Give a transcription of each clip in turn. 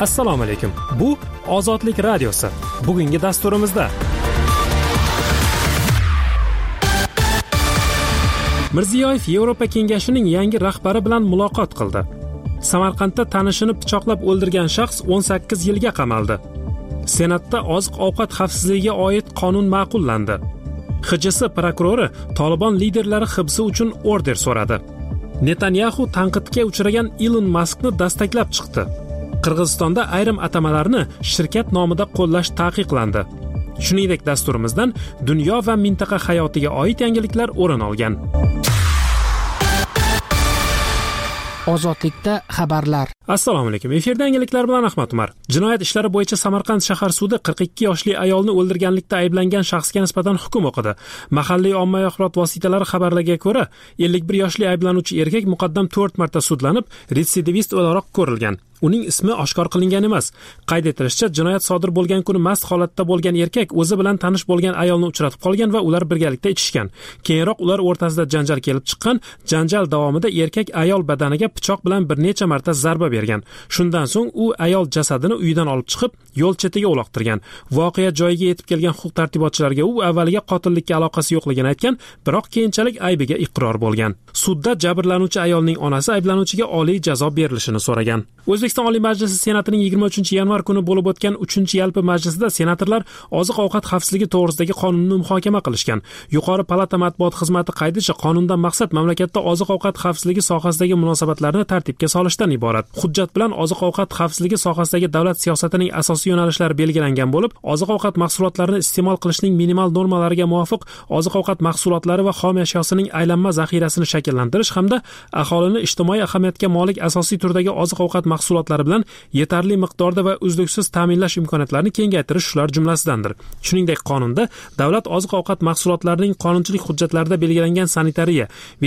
Assalomu alaykum. Bu Ozodlik radiosi. Bugungi dasturimizda Mirziyoyev Yevropa Kengashining yangi rahbari bilan muloqot qildi. Samarqandda tanishini pichoqlab o'ldirgan shaxs 18 yilga qamaldi. Senatda oziq-ovqat xavfsizligiga oid qonun ma'qullandi. XJS prokurori Tolibon liderlari hibsi uchun order so'radi. Netanyahu tanqidga uchragan Elon Muskni dastaklab chiqdi. Qirg'izistonda ayrim atamalarni shirkat nomida qo'llash taqiqlandi. Shuningdek, dasturimizdan dunyo va mintaqa hayotiga oid yangiliklar o'rin olgan. Ozodlikda xabarlar. Assalomu alaykum. Efirda yangiliklar bilan Ahmad Umar. Jinoyat ishlari bo'yicha Samarqand shahar sudi 42 yoshli ayolni o'ldirganlikda ayblangan shaxsga nisbatan hukm o'qidi. Mahalliy ommaviy axborot vositalari xabarlariga ko'ra, 51 yoshli ayblanuvchi erkak muqaddam 4 marta sudlanib, retsidivist o'laroq ko'rilgan. Uning ismi oshkor qilingan emas. Qayd etilishicha, jinoyat sodir bo'lgan kuni mast holatda bo'lgan erkak o'zi bilan tanish bo'lgan ayolni uchratib qolgan va ular birgalikda ichishgan. Keyinroq ular o'rtasida janjal kelib chiqqan. Janjal davomida erkak ayol badaniga pichoq bilan bir necha marta zarba bergan. Shundan so'ng u ayol jasadini uyidan olib chiqib, yo'l chetiga uloqtirgan. Voqea joyiga yetib kelgan huquq tartibotchilariga u avvaliga qotillikka aloqasi yo'qligini aytgan, biroq keyinchalik aybiga iqror bo'lgan. Sudda jabrlanuvchi ayolning onasi ayblanuvchiga oliy jazo berilishini so'ragan. O'zbekiston Oliy Majlisi Senatining 23-yanvar kuni bo'lib o'tgan 3-yalpi majlisida senatorlar oziq-ovqat xavfsizligi to'g'risidagi qonunni muhokama qilishgan. Yuqori palata matbuot xizmati qaydicha, qonundan maqsad mamlakatda oziq-ovqat xavfsizligi sohasidagi munosabatlarni tartibga solishdan iborat. Hujjat bilan oziq-ovqat xavfsizligi sohasidagi davlat siyosatining asosiy yo'nalishlari belgilangan bo'lib, oziq-ovqat mahsulotlarini iste'mol qilishning minimal normalariga muvofiq oziq-ovqat mahsulotlari va xom ashyosining aylanma zaxirasini shakllantirish hamda aholini ijtimoiy ahamiyatga molik asosiy turdagi oziq-ovqat mahsulotlari bilan yetarli miqdorda va uzluksiz ta'minlash imkoniyatlarini kengaytirish shular jumlasidandir. Shuningdek, qonunda davlat oziq-ovqat mahsulotlarining qonunchilik hujjatlarida belgilangan sanitariya,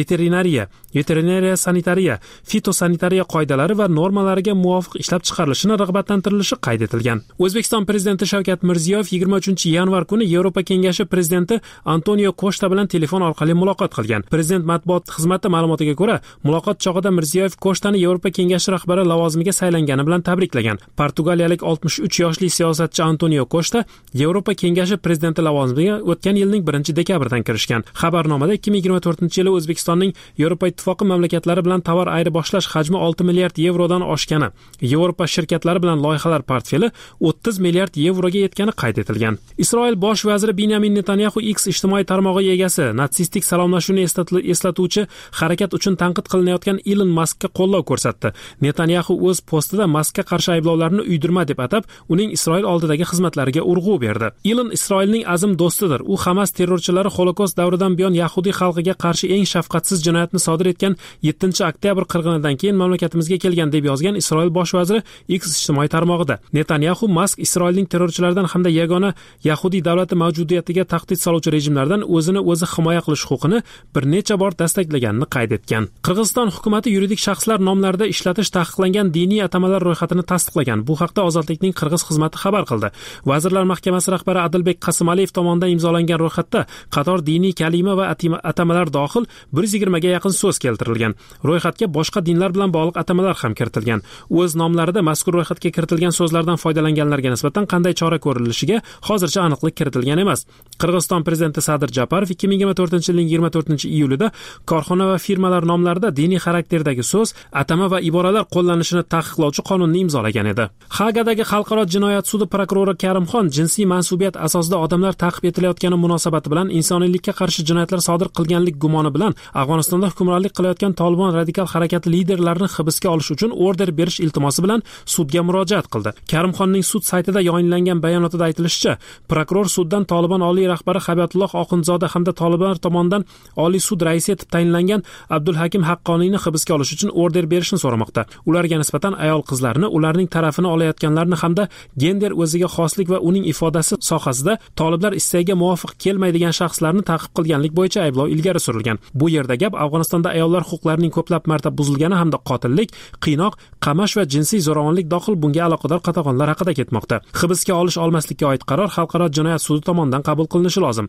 veterinariya sanitariya, fitosanitariya qoidalari va normalariga muvofiq ishlab chiqarilishini rag'batlantirilishi qayd etilgan. O'zbekiston prezidenti Shavkat Mirziyoyev 23-yanvar kuni Yevropa Kengashi prezidenti Antonio Koshta bilan telefon orqali muloqot qilgan. Prezident matbuot xizmati ma'lumotiga ko'ra, muloqot chog'ida Mirziyoyev Koshtani Yevropa Kengashi rahbari lavozimiga saylangani bilan tabriklagan. Portugaliyalik 63 yoshli siyosatchi Antonio Koshta Yevropa Kengashi prezidenti lavozimiga o'tgan yilning 1-dekabridan kirishgan. Xabarnomada 2024-yili O'zbekistonning Yevropa Ittifoqi mamlakatlari bilan tovar ayirboshlash hajmi 6 milliard yevrodan oshgani, Yevropa shirkatlari bilan loyihalar portfeli 30 milliard yevroga yetgani qayd etilgan. Isroil bosh vaziri Benyamin Netanyahu X ijtimoiy tarmog'i egasi natsistik salomlashuvni eslatuvchi harakat uchun tanqid qilinayotgan Elon Muskka qo'llov ko'rsatdi. Netanyahu o'z postida Muskka qarshi ayblovlarni uydirma deb atab, uning Isroil oldidagi xizmatlariga urg'u berdi. Elon Isroilning azm do'stidir. U Hamas terrorchilari Holokost davridan buyon yahudiy xalqiga qarshi eng shafqatsiz jinoyatni sodir etgan 7-oktyabr qirg'inidan keyin mamlakatimizga kelgan deb yozgan Isroil bosh vaziri X ijtimoiy tarmog'ida. Netanyahu Musk Isroilning terrorchilardan hamda yagona yahudiy davlati mavjudiyatiga tahdid soluvchi rejimlardan o'zini o'zi himoya qilish huquqini bir necha bor dastaklaganini qayd etgan. Qirg'iziston hukumatı yuridik shaxslar nomlarida ishlatish taqiqlangan diniy atamalar ro'yxatini tasdiqlagan. Bu haqda Ozodlikning Qirg'iz xizmati xabar qildi. Vazirlar Mahkamasi rahbari Adilbek Qasimaliyev tomonidan imzolangan ro'yxatda qator diniy kalima va atamalar dohil 120 ga yaqin so'z keltirilgan. Ro'yxatga boshqa dinlar bilan bog'liq atamalar ham kiritilgan. O'z nomlarida mazkur ro'yxatga kiritilgan so'zlardan foydalanganlarga nisbatan qanday chora ko'rilishiga hozircha aniqlik kiritilgan emas. Qirg'iziston prezidenti Sadir Japarov 2024-yilning 24-iyulida korxona va firmalar nomlarida diniy xarakterdagi so'z, atama va iboralar qo'llanishini taqiqlovchi qonunni imzolagan edi. Hagadagi xalqaro jinoyat sudi prokurori Karimxon jinsiy mansubiyat asosida odamlar ta'qib etilayotgani munosabati bilan insoniylikka qarshi jinoyatlar sodir qilganlik gumoni bilan Afg'onistonda hukmronlik qilayotgan Tolibon radikal harakati liderlarini hibsga olish uchun order berish iltimosi bilan sudga murojaat qildi. Karimxonning sud saytida yayınlangan bayonotida aytilishicha, prokuror suddan Tolibon oliy rahbari Habibatulloh Oxunzoda hamda Tolibon tomonidan Oliy sud raisi etib tayinlangan Abdulhakim Haqqoniyni hibsga olish uchun order berishni so'ramoqda. Ularga nisbatan ayol qizlarni, ularning tarafini olayotganlarni hamda gender o'ziga xoslik va uning ifodasi sohasida toliblar istagiga muvofiq kelmaydigan shaxslarni ta'qib qilganlik bo'yicha ayblov ilgari surilgan. Bu yerda gap Afg'onistonda ayollar huquqlarining ko'plab marta buzilgani hamda qotillik, qiynoq, qamash va jinsiy zo'ravonlik dohil bunga aloqador qatag'onlar haqida ketmoqda. Hibsga olmaslikka oid qaror xalqaro jinoyat sudi tomonidan qabul qilinishi lozim.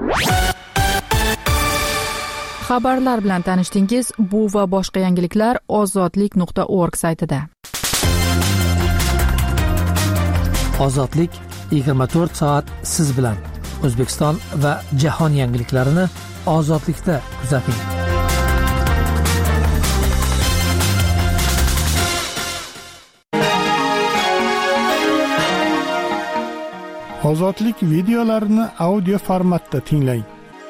Xabarlar bilan tanishdingiz. Bu va boshqa yangiliklar ozodlik.org saytida. Ozodlik 24 soat siz bilan. O'zbekiston va jahon yangiliklarini ozodlikda kuzating. Ozodlik videolarini audio formatda tinglang.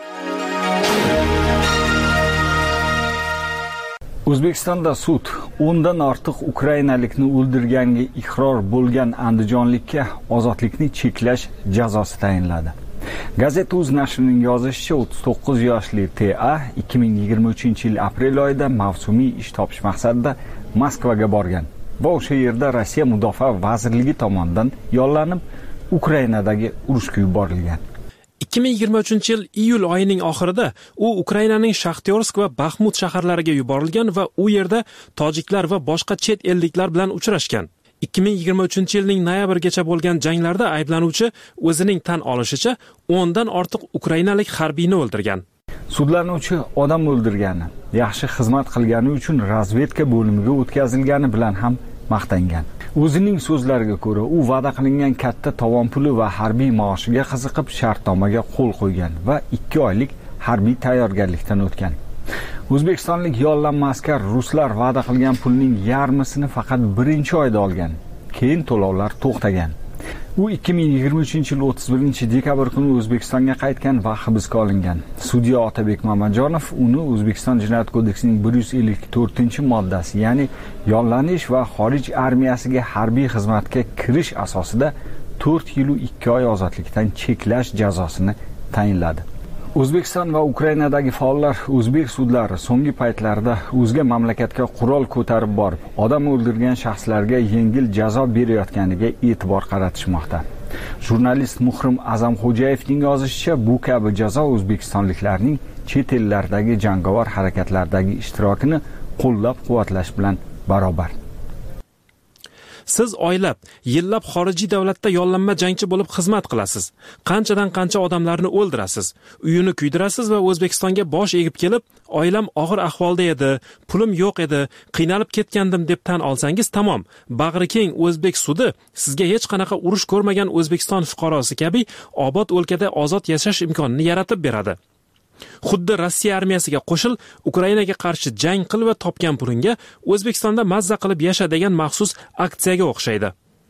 O'zbekistonda sud 10 dan ortiq ukrainalikni o'ldirganga iqror bo'lgan andijonlikka ozodlikni cheklash jazosi tayinladi. Gazeta.uz nashrining yozishicha 39 yoshli T.A. 2023-yil aprel oyida mavsumiy ish topish maqsadida Moskvaga borgan va o'sha yerda Rossiya Mudofaa vazirligi tomonidan yollanib Ukrainadagi urushga yuborilgan. 2023-yil iyul oyining oxirida u Ukrainaning Shaxtyorsk va Baxmut shaharlariga yuborilgan va u yerda tojiklar va boshqa chet elliklar bilan uchrashgan. 2023-yilning noyabrgacha bo'lgan janglarda ayblanuvchi o'zining tan olishicha 10 dan ortiq ukrainalik harbiyni o'ldirgan. Sudlanuvchi odam o'ldirgani, yaxshi xizmat qilgani uchun razvedka bo'limiga o'tkazilgani bilan ham maqtangan. O'zining so'zlariga ko'ra, u va'da qilingan katta tovon puli va harbiy maoshiga qiziqib shartnomaga qo'l qo'ygan va 2 oylik harbiy tayyorgarlikdan o'tgan. O'zbekistonlik yollanma askar ruslar va'da qilgan pulning yarmisini faqat 1-oyda olgan. Keyin to'lovlar to'xtagan. U 2023-yil 31-dekabr kuni O'zbekistonga qaytgan va hibsga olingan. Sudya Otabek Mamajonov uni O'zbekiston Jinoyat kodeksining 154-moddasi, ya'ni yollanish va xorij armiyasiga harbiy xizmatga kirish asosida 4 yil 2 oy ozodlikdan cheklash jazosini tayinladi. O'zbekiston va Ukrainadagi faollar o'zbek sudlari so'nggi paytlarda o'zga mamlakatga qurol ko'tarib borib, odam o'ldirgan shaxslarga yengil jazo berayotganiga e'tibor qaratishmoqda. Jurnalist Muhrim Azamxo'jayevning yozishicha, bu kabi jazo o'zbekistonliklarning chet ellardagi jangovar harakatlardagi ishtirokini qo'llab-quvvatlash bilan barobar. Siz oylab, yillab xorijiy davlatda yollanma jangchi bo'lib xizmat qilasiz. Qanchadan qancha odamlarni o'ldirasiz, uyini kuydirasiz va O'zbekistonga bosh egib kelib, oilam og'ir ahvolda edi, pulim yo'q edi, qiynalib ketgandim deb tan olsangiz tamom. Bag'ri keng o'zbek sudi sizga hech qanaqa urush ko'rmagan O'zbekiston fuqarosi kabi obod o'lkada ozod yashash imkonini yaratib beradi. Xuddi Rossiya armiyasiga qo'shil, Ukrainaga qarshi jang qil va topgan pulingga O'zbekistonda mazza qilib yasha degan maxsus aksiyaga o'xshaydi.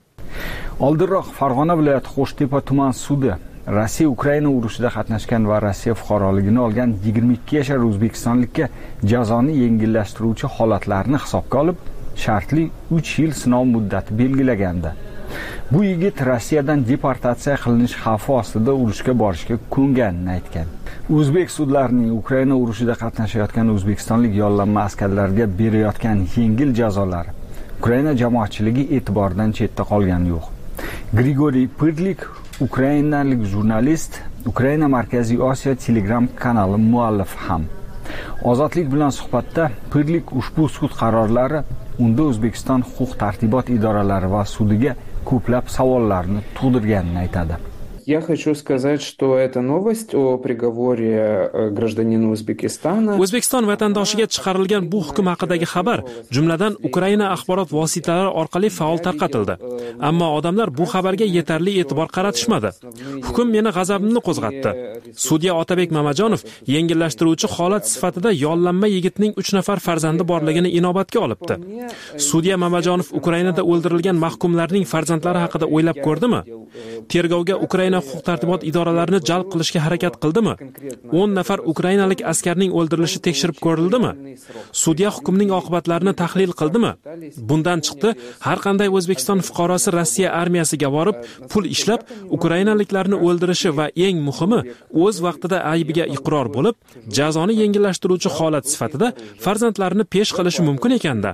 Oldinroq Farg'ona viloyati Qo'shtepa tuman sudi Rossiya Ukraina urushida qatnashgan va Rossiya fuqaroligini olgan 22 yashar o'zbekistonlikka jazoni yengillashtiruvchi holatlarni hisobga olib, shartli 3 yil sinov muddati belgilagandi. Bu yigit Rossiyadan deportatsiya qilinish xavfi ostida urushga borishga ko'nganini aytgan. O'zbek sudlarining Ukraina urushida qatnashayotgan o'zbekistonlik yollanma askarlarga berayotgan yengil jazolari Ukraina jamoatchiligi e'tiboridan chetda qolgani yo'q. Grigoriy Pyrlik, ukrainalik jurnalist, Ukraina Markaziy Osiyo Telegram kanali muallifi ham. Ozodlik bilan suhbatda Pyrlik ushbu sud qarorlari unda O'zbekiston huquq-tartibot idoralari va sudiga ko'plab savollarni tug'dirganini aytadi. Я хочу сказать, что эта новость о приговоре гражданина Узбекистана. O'zbekiston vatandoshiga chiqarilgan bu hukm haqidagi xabar, jumladan Ukraina axborot vositalari orqali faol tarqatildi. Ammo odamlar bu xabarga yetarli e'tibor qaratishmadi. Hukm meni g'azabimni qo'zg'atdi. Sudya Otabek Mamajonov yengillashtiruvchi holat sifatida yollanma yigitning 3 nafar farzandi borligini inobatga olibdi. Sudya Mamajonov Ukrainada o'ldirilgan mahkumlarning farzandlari haqida o'ylab ko'rdimi? Tergovga Ukraina huquq-tartibot idoralarini jalb qilishga harakat qildimi? 10 nafar ukrainalik askarning o'ldirilishi tekshirib ko'rildimi? Sudya hukmning oqibatlarini tahlil qildimi? Bundan chiqdi, har qanday O'zbekiston fuqarosi Rossiya armiyasiga borib, pul ishlab, ukrainaliklarni o'ldirishi va eng muhimi, o'z vaqtida aybiga iqror bo'lib, jazoni yengillashtiruvchi holat sifatida farzandlarini pesh qilishi mumkin ekanda.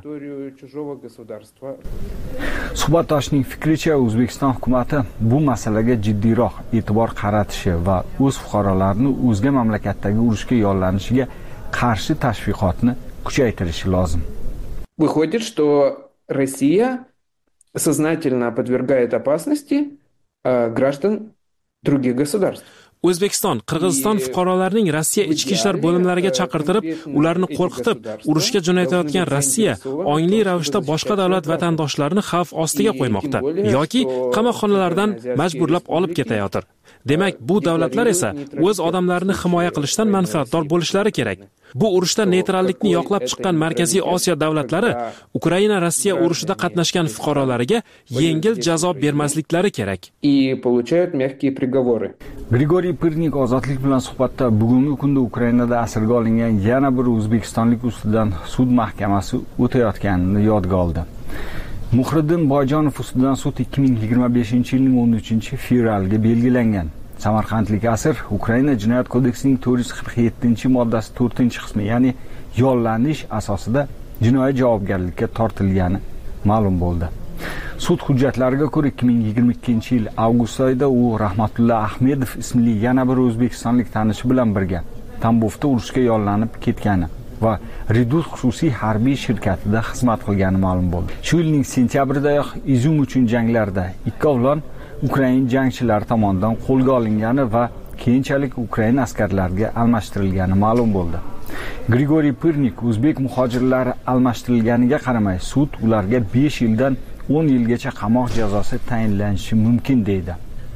Suhbatdoshning fikricha, O'zbekiston hukumatı bu masalaga jiddiyroq e'tibor qaratishi va o'z fuqarolarini o'zga mamlakatdagi urushga yollanishiga qarshi tashviqotni kuchaytirishi lozim. Выходит, что Россия сознательно подвергает опасности граждан других государств. O'zbekiston, Qirg'iziston fuqarolarining Rossiya ichki ishlar bo'limlariga chaqirtirib, ularni qo'rqitib, urushga jo'natayotgan Rossiya ongli ravishda boshqa davlat vatandoshlarini xavf ostiga qo'ymoqda yoki qamoqxonalardan majburlab olib ketayotir. Demak, bu davlatlar esa o'z odamlarini himoya qilishdan manfaatdor bo'lishlari kerak. Bu urushda neytrallikni yoqlab chiqqan Markaziy Osiyo davlatlari Ukraina-Rossiya urushida qatnashgan fuqarolariga yengil jazo bermasliklari kerak. Grigoriy Pirnik ozodlik bilan suhbatda bugungi kunda Ukrainada asirga olingan yana bir o'zbekistonlik ustidan sud mahkamasi o'tayotganini yodga oldi. Muhriddin Boyjonov ustidan sud 2025-yilning 13-fevraliga belgilangan. Samarqandlik asir Ukraina Jinoyat kodeksining 447-moddasi 4-qismi, ya'ni yollanish asosida jinoiy javobgarlikka tortilgani ma'lum bo'ldi. Sud hujjatlariga ko'ra 2022-yil avgust oyida u Rahmatullo Ahmedov ismli yana bir o'zbekistonlik tanishi bilan birga Tambovda urushga yollanib ketgani va Redut xususiy harbiy shirkatida xizmat qilgani ma'lum bo'ldi. Shu yilning sentyabridayoq Izum uchun janglarda ikkovlon Ukraina jangchilari tomonidan qo'lga olingani va keyinchalik Ukraina askarlariga almashtirilgani ma'lum bo'ldi. Grigoriy Pirnik o'zbek muhojirlari almashtirilganiga qaramay, sud ularga 5 yildan 10 yilgacha qamoq jazosi tayinlanishi mumkin deydi.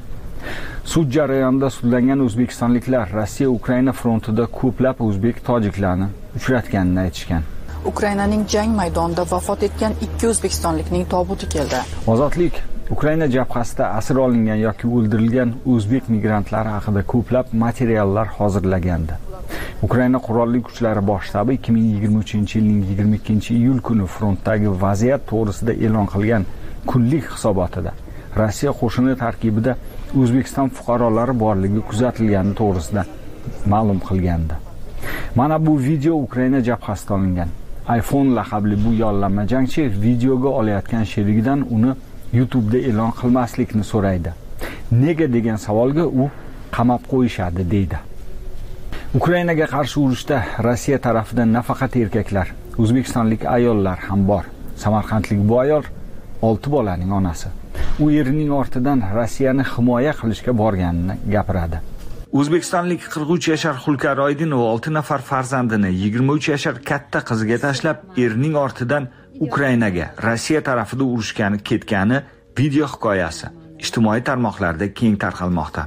Sud jarayonida sudlangan o'zbekistonliklar Rossiya Ukraina frontida ko'plab o'zbek tojiklarni uchratganini aytishgan. Ukrainaning jang maydonida vafot etgan 2 o'zbekistonlikning tobuti keldi. Ozodlik Ukraina jabhasida asir olingan yoki o'ldirilgan o'zbek migrantlari haqida ko'plab materiallar hozirlagandi. Ukraina qurolli kuchlari bosh shtabi 2023-yilning 22-iyul kuni frontdagi vaziyat to'g'risida e'lon qilgan kunlik hisobotida Rossiya qo'shini tarkibida O'zbekiston fuqarolari borligi kuzatilgani to'g'risida ma'lum qilgandi. Mana bu video Ukraina jabhasida olingan. iPhone laqabli bu yollanma jangchi videoga olayotgan sherigidan uni YouTube'da e'lon qilmaslikni so'raydi. Nega degan savolga u qamab qo'yishadi deydi. Ukrainaga qarshi urushda Rossiya tarafidan nafaqat erkaklar, o'zbekistonlik ayollar ham bor. Samarqandlik bu ayol 6 bolaning onasi. U erining ortidan Rossiyani himoya qilishga borganini gapiradi. O'zbekistonlik 43 yashar Xulkar Oydinova 6 nafar farzandini 23 yashar katta qiziga tashlab, erining ortidan Ukrainaga Rossiya tarafida urushgani ketgani video hikoyasi ijtimoiy tarmoqlarda keng tarqalmoqda.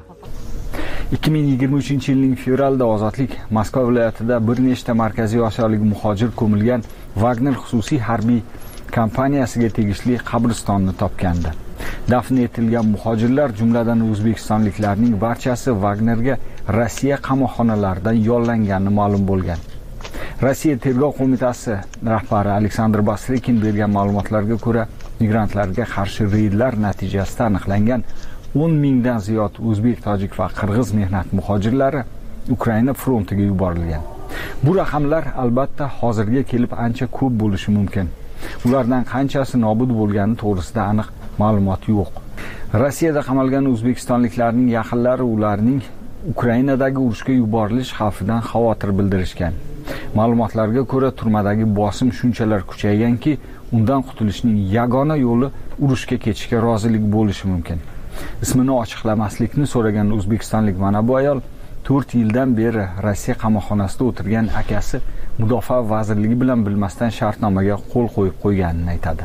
2023-yilning fevralida Ozodlik Moskva viloyatida bir nechta markaziy osiyolik muhojir ko'milgan Wagner xususiy harbiy kompaniyasiga tegishli qabristonni topgandi. Dafn etilgan muhojirlar, jumladan o'zbekistonliklarning barchasi Wagnerga Rossiya qamoqxonalaridan yollangani ma'lum bo'lgan. Rossiya Tergov qo'mitasi rahbari Aleksandr Basrikin bergan ma'lumotlarga ko'ra, migrantlarga qarshi reydlar natijasida aniqlangan 10 mingdan ziyod o'zbek, tojik va qirg'iz mehnat muhojirlari Ukraina frontiga yuborilgan. Bu raqamlar albatta hozirga kelib ancha ko'p bo'lishi mumkin. Ulardan qanchasi nobud bo'lgani to'g'risida aniq ma'lumot yo'q. Rossiyada qamalgan o'zbekistonliklarning yaqinlari ularning Ukrainadagi urushga yuborilish xavfidan xavotir bildirishgan. Ma'lumotlarga ko'ra, turmadagi bosim shunchalar kuchayganki, undan qutulishning yagona yo'li urushga ketishga rozilik bo'lishi mumkin. Ismini ochiqlamaslikni so'ragan o'zbekistonlik mana bu ayol 4 yildan beri Rossiya qamoqxonasida o'tirgan akasi Mudofaa vazirligi bilan bilmasdan shartnomaga qo'l qo'yib qo'yganini aytadi.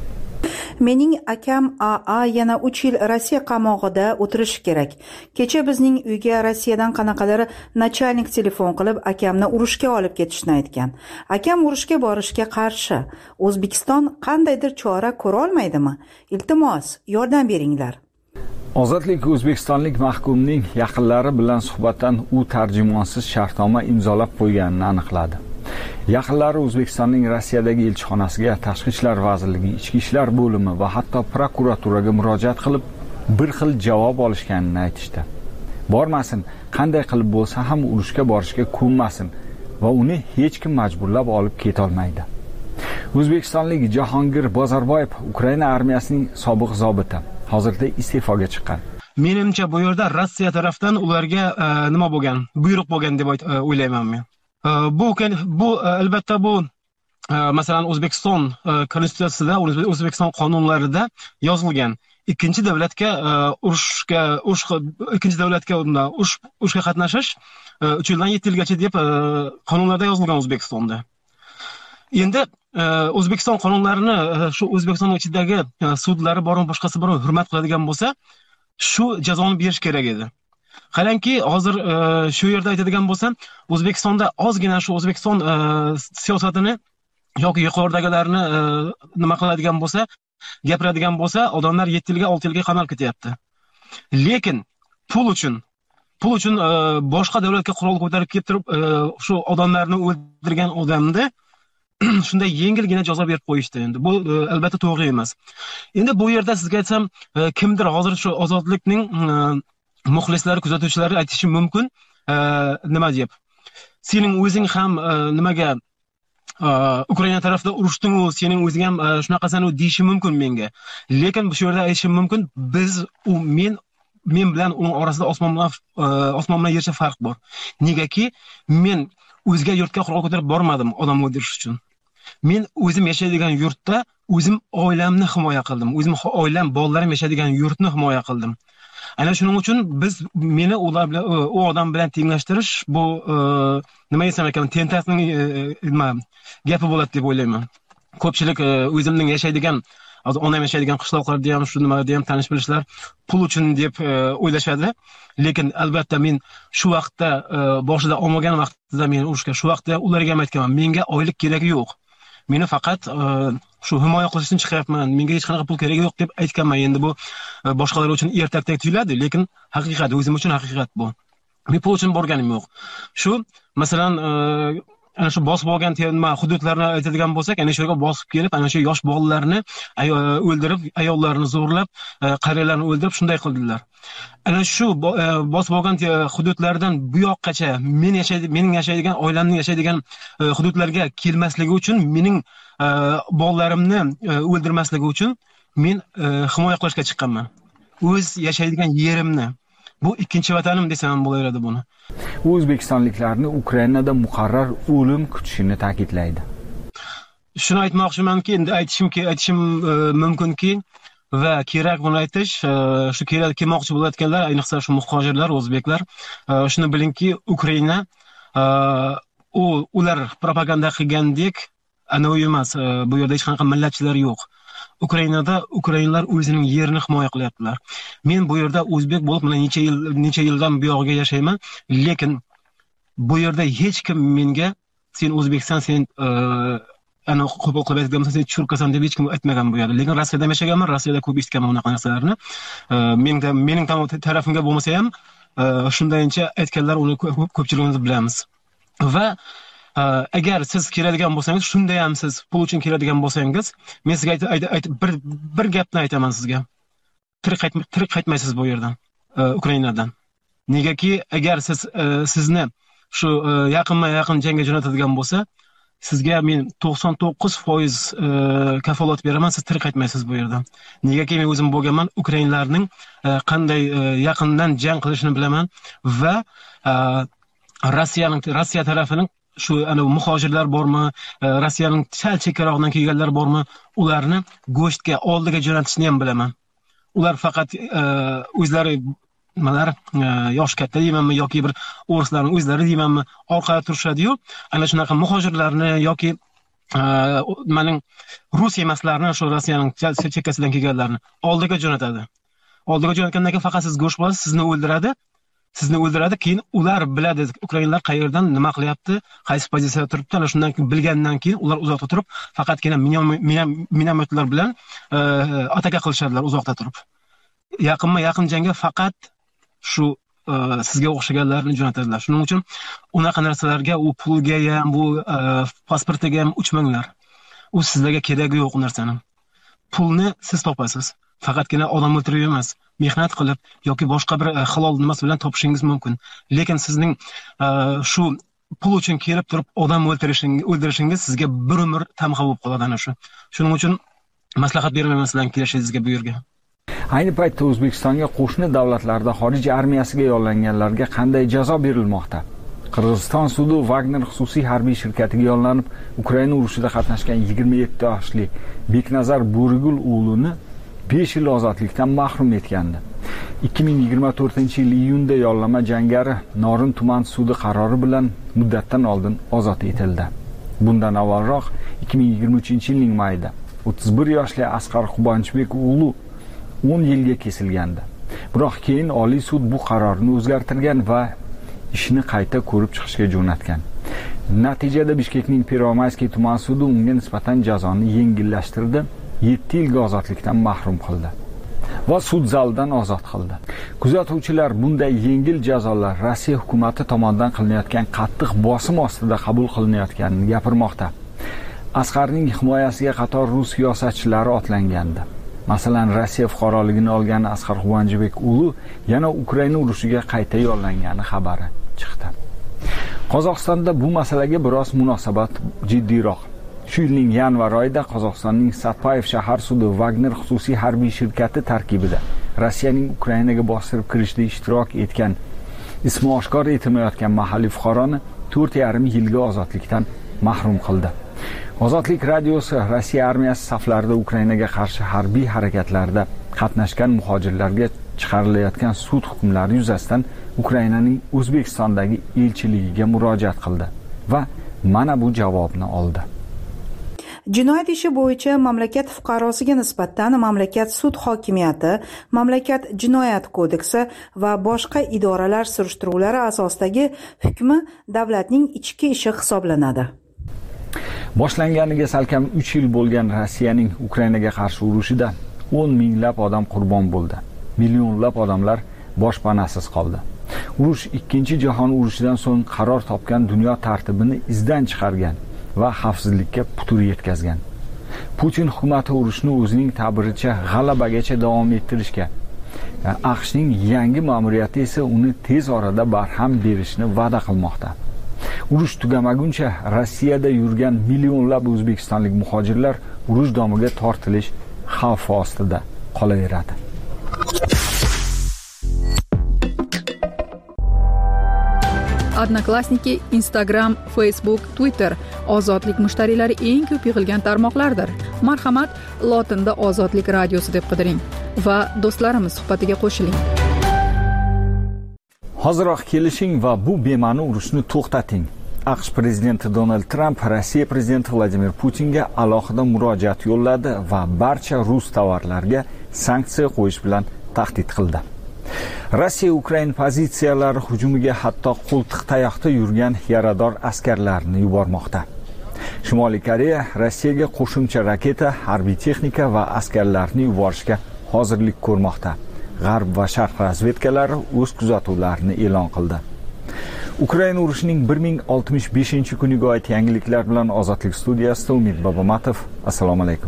Mening akam AA yana 3 yil Rossiya qamog'ida o'tirishi kerak. Kecha bizning uyga Rossiyadan qanaqadir nachalnik telefon qilib, akamni urushga olib ketishni aytgan. Akam urushga borishga qarshi. O'zbekiston qandaydir chora ko'ra olmaydimi? Iltimos, yordam beringlar. Ozodlik o'zbekistonlik mahkumning yaqinlari bilan suhbatdan u tarjimonsiz shartnoma imzolab qo'yganini aniqladi. Yaqinlari O'zbekistonning Rossiyadagi elchixonasiga, Tashqi ishlar vazirligi, Ichki ishlar bo'limi va hatto prokuraturaga murojaat qilib, bir xil javob olishganini aytishdi. Bormasin, qanday qilib bo'lsa ham urushga borishga ko'nmasin va uni hech kim majburlab olib keta olmaydi. O'zbekistonlik Jahongir Bozorboyev Ukraina armiyasining sobiq zobiti, hozirda iste'foga chiqqan. Menimcha bu yerda Rossiya tarafdan ularga nima bo'lgan, buyruq bo'lgan deb o'ylayman men. Bu albatta bu masalan O'zbekiston konstitutsiyasida, O'zbekiston qonunlarida yozilgan. ikkinchi davlatga urushga qatnashish 3 yildan 7 yilgacha deb qonunlarda yozilgan O'zbekistonda. Endi O'zbekiston qonunlarini shu O'zbekiston ichidagi sudlari bormi, boshqasi bormi hurmat qiladigan bo'lsa, shu jazoni berish kerak edi. Qarangki, hozir shu yerda aytadigan bo'lsam, O'zbekistonda ozgina shu O'zbekiston siyosatini yoki yuqoridagilarni nima qiladigan bo'lsa, gapiradigan bo'lsa, odamlar 7 yilga, 6 yilga qamal ketyapti. Lekin pul uchun boshqa davlatga qurol ko'tarib kelib turib, shu odamlarni o'ldirgan odamni shunday yengilgina jazo berib qo'yishdi. Endi bu albatta to'g'ri emas. Endi bu yerda sizga aytsam, kimdir hozir shu ozodlikning muxlislari, kuzatuvchilari aytishi mumkin, nima deb. Sening o'zing ham nimaga Ukraina tarafida urushding, sening o'zing ham shunaqasan deyishi mumkin menga. Lekin bu yerda aytishim mumkin, men bilan uning orasida osmon bilan yercha farq bor. Negaki, men o'zga yurtga qurol ko'tarib bormadim odam o'ldirish uchun. Men o'zim yashaydigan yurtda o'zim oilamni himoya qildim. O'zim oilam, bolalarim yashaydigan yurtni himoya qildim. Ana shuning uchun meni ular bilan u odam bilan tenglashtirish bu nima desam ekan, tentakning gapi bo'ladi deb o'ylayman. Ko'pchilik o'zimning yashaydigan, onam yashaydigan qishloqlarda ham shu nimalarda ham tanish bilishlar pul uchun deb o'ylashadi. Lekin albatta men shu vaqtda boshida olmagan vaqtida men urushga shu vaqtda ularga ham aytganman, menga oylik keragi yo'q. Meni faqat shu himoya qilish uchun chiqyapman. Menga hech qanaqa pul keragi yo'q deb aytganman. Endi bu boshqalar uchun ertakdek tuyuladi, lekin haqiqat, o'zim uchun haqiqat bu. Men pul uchun borganim yo'q. Shu masalan ana shu bosib olgan hududlarni aytadigan bo'lsak, ana shu yerga bosib kelib, ana shu yosh bolalarni o'ldirib, ayollarni zo'rlab, qariyalarni o'ldirib shunday qildilar. Ana shu bosib olgan hududlardan bu yoqqacha mening yashaydigan, oilamning yashaydigan hududlarga kelmasligi uchun, mening bolalarimni o'ldirmasligi uchun men himoya qilishga chiqqanman. O'z yashaydigan yerimni. Bu ikkinchi vatanim desam bo'laveradi buni. U o'zbekistonliklarni Ukrainada muqarrar o'lim kutishini ta'kidlaydi. Shuni aytmoqchimanki, endi aytishim mumkinki va kerak buni aytish, shu kelmoqchi bo'layotganlar, ayniqsa shu muhojirlar, o'zbeklar, shuni bilingki, Ukraina ular propaganda qilgandek anoyi emas. Bu yerda hech qanaqa millatchilar yo'q. Ukrainada ukrainlar o'zining yerini himoya qilyaptilar. Men bu yerda o'zbek bo'lib, mana necha yildan bu yoqqa yashayman, lekin bu yerda hech kim menga sen o'zbeksan, sen ana qo'pol qilib aytganman, sen churkasan deb hech kim aytmagan bu yerda. Lekin Rossiyada yashaganman, Rossiyada ko'p eshitganman unaqa narsalarni. Mening tarafimga bo'lmasa ham shundaycha aytganlar, uni ko'pchiligimiz bilamiz. Va agar siz keladigan bo'lsangiz, shunda ham siz pul uchun keladigan bo'lsangiz, men sizga bir gapni aytaman sizga. Tirik qaytmaysiz bu yerdan, Ukrainadan. Negaki, agar sizni shu yaqin jangga jo'natadigan bo'lsa, sizga men 99% kafolat beraman, siz tirik qaytmaysiz bu yerdan. Negaki men o'zim bo'lganman, ukrainlarning qanday yaqindan jang qilishini bilaman va Rossiya tarafining shu ana muhojirlar bormi, Rossiyaning sal chekkarog'idan kelganlar bormi, ularni go'shtga oldiga jo'natishni ham bilaman. Ular faqat o'zlari nimalar yosh katta deymanmi yoki bir o'rislarning o'zlari deymanmi, orqada turishadi-yu, ana shunaqa muhojirlarni yoki mening rus emaslarni, shu Rossiyaning chekkasidan kelganlarni oldiga jo'natadi. Oldiga jo'natgandan keyin faqat siz go'sht bo'lasiz, sizni o'ldiradi, keyin ular biladi ukrainlar qayerdan nima qilyapti, qaysi pozitsiyada turibdi. Ana shundan keyin bilgandan keyin ular uzoqda turib, faqatgina minometlar bilan ataka qilishadilar uzoqda turib. Yaqin jangga faqat shu sizga o'xshaganlarni jo'natadilar. Shuning uchun unaqa narsalarga, u pulga ham, bu pasportiga ham uchmanglar. U sizlarga keragi yo'q narsani. Pulni siz topasiz. Faqatgina odam o'ldirib emas, mehnat qilib yoki boshqa bir halol nimasi bilan topishingiz mumkin. Lekin sizning shu pul uchun kelib turib odam o'ldirishingiz sizga bir umr tamg'a bo'lib qoladi ana shu. Shuning uchun maslahat bermayman sizlarga kelishingizga bu yerga. Ayni paytda O'zbekistonga qo'shni davlatlarda xorij armiyasiga yollanganlarga qanday jazo berilmoqda? Qirg'iziston sudi Wagner xususiy harbiy shirkatiga yollanib, Ukraina urushida qatnashgan 27 yoshli Beknazar Bo'rigul o'g'lini 5 yil ozodlikdan mahrum etgandi. 2024-yil iyunda yollama jangari Norin tuman sudi qarori bilan muddatdan oldin ozod etildi. Bundan avvalroq 2023-yilning mayida 31 yoshli Asqar Qubonchbek o'g'li 10 yilga kesilgandi. Biroq keyin Oliy sud bu qarorni o'zgartirgan va ishni qayta ko'rib chiqishga jo'natgan. Natijada Bishkekning Pervomayskiy tuman sudi unga nisbatan jazoni yengillashtirdi, 7 yilga ozodlikdan mahrum qildi va sud zalidan ozod qildi. Kuzatuvchilar bunday yengil jazolar Rossiya hukumati tomonidan qilinayotgan qattiq bosim ostida qabul qilinayotganini gapirmoqda. Asqarning himoyasiga qator rus siyosatchilari otlangandi. Masalan, Rossiya fuqaroligini olgan Asqar Quvonchbek o'g'li yana Ukraina urushiga qayta yollangani xabari chiqdi. Qozog'istonda bu masalaga biroz munosabat jiddiyroq. Shu yilning yanvar oyida Qozog'istonning Satpayev shahar sudi Wagner xususiy harbiy shirkati tarkibida Rossiyaning Ukrainaga bostirib kirishda ishtirok etgan ismi oshkor etilmayotgan mahalliy fuqaroni 4,5 yilga ozodlikdan mahrum qildi. Ozodlik radiosi Rossiya armiyasi saflarida Ukrainaga qarshi harbiy harakatlarda qatnashgan muhojirlarga chiqarilayotgan sud hukmlari yuzasidan Ukrainaning O'zbekistondagi elchiligiga murojaat qildi va mana bu javobni oldi. Jinoyat ishi bo'yicha mamlakat fuqarosiga nisbatan mamlakat sud hokimiyati, mamlakat jinoyat kodeksi va boshqa idoralar surishtiruvlari asosidagi hukmi davlatning ichki ishi hisoblanadi. Boshlanganiga salkam 3 yil bo'lgan Rossiyaning Ukrainaga qarshi urushida 10 minglab odam qurbon bo'ldi. Millionlab odamlar boshpanasiz qoldi. Urush 2-jahon urushidan so'ng qaror topgan dunyo tartibini izdan chiqargan va xavfsizlikka putur yetkazgan. Putin hukumati urushni o'zining ta'biricha g'alabagacha davom ettirishga, AQShning yangi ma'muriyati esa uni tez orada barham berishni va'da qilmoqda. Urush tugamaguncha Rossiyada yurgan millionlab o'zbekistonlik muhojirlar urush domiga tortilish xavfi ostida qolaveradi. Odnoklassniki, Instagram, Facebook, Twitter ozodlik mushtariylari eng ko'p yig'ilgan tarmoqlardir. Marhamat, lotinda Ozodlik radiosi deb qidiring va do'stlarimiz suhbatiga qo'shiling. Hoziroq kelishing va bu bema'ni urushni to'xtating. AQSh prezidenti Donald Trump Rossiya prezidenti Vladimir Putinga alohida murojaat yo'lladi va barcha rus tovarlarga sanksiya qo'yish bilan tahdid qildi. Rossiya Ukraina pozitsiyalari hujumiga hatto qo'ltiq tayoqda yurgan yarador askarlarni yubormoqda. Shimoliy Koreya Rossiyaga qo'shimcha raketa, harbiy texnika va askarlarni yuborishga hozirlik ko'rmoqda. G'arb va Sharq razvedkalari o'z kuzatuvlarini e'lon qildi. Ukraina urushining 1065-kuniga oid yangiliklar bilan Ozodlik studiyasida Umid Bobomatov. Assalomu alaykum.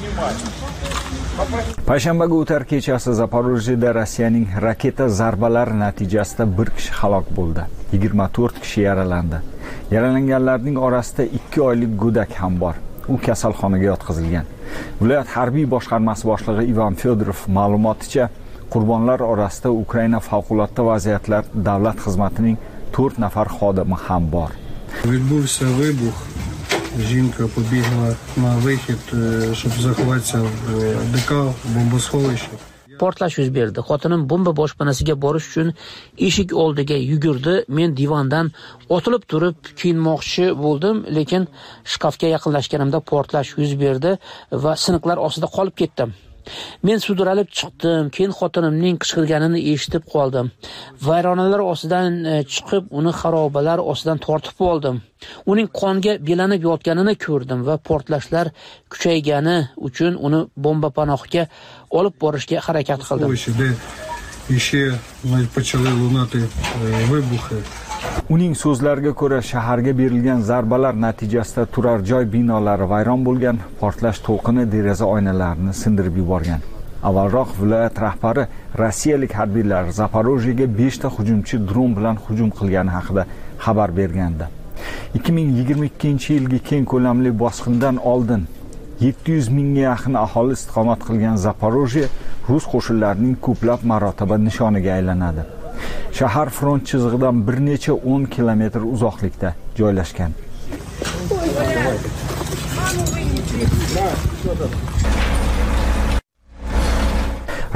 Payshanbaga o'tar kechasi Zaporojyeda Rossiyaning raketa zarbalari natijasida 1 kishi halok bo'ldi. 24 kishi yaralandi. Yaralanganlarning orasida 2 oylik go'dak ham bor. U kasalxonaga yotqizilgan. Viloyat harbiy boshqarmasi boshlig'i Ivan Fedorov ma'lumoticha, qurbonlar orasida Ukraina favqulodda vaziyatlar davlat xizmatining 4 nafar xodimi ham bor. Відбувся вибух. Жінка побігла на вихід, щоб заховатися в ДК, бомбосховище. Portlash yuz berdi. Xotinim bomba boshpanasiga borish uchun eshik oldiga yugurdi. Men divondan otilib turib kiyinmoqchi bo'ldim, lekin shkafga yaqinlashganimda portlash yuz berdi va siniqlar ostida qolib ketdim. Men sudralib chiqdim, keyin xotinimning qichqirganini eshitib qoldim. Vayronalar ostidan chiqib, uni xarobalar ostidan tortib oldim. Uning qonga belanib yotganini ko'rdim va portlashlar kuchaygani uchun uni bomba panohiga olib borishga harakat qildim. Uning so'zlariga ko'ra, shaharga berilgan zarbalar natijasida turar joy binolari vayron bo'lgan, portlash to'lqini deraza oynalarini sindirib yuborgan. Avvalroq viloyat rahbari rossiyalik harbiylar Zaporojyega 5 ta hujumchi dron bilan hujum qilgani haqida xabar bergandi. 2022-yilgi keng ko'lamli bosqindan oldin 700 mingga yaqin aholi istiqomat qilgan Zaporojye rus qo'shinlarining ko'plab marotaba nishoniga aylanadi. Shahar front chizig'idan bir necha 10 kilometr uzoqlikda joylashgan.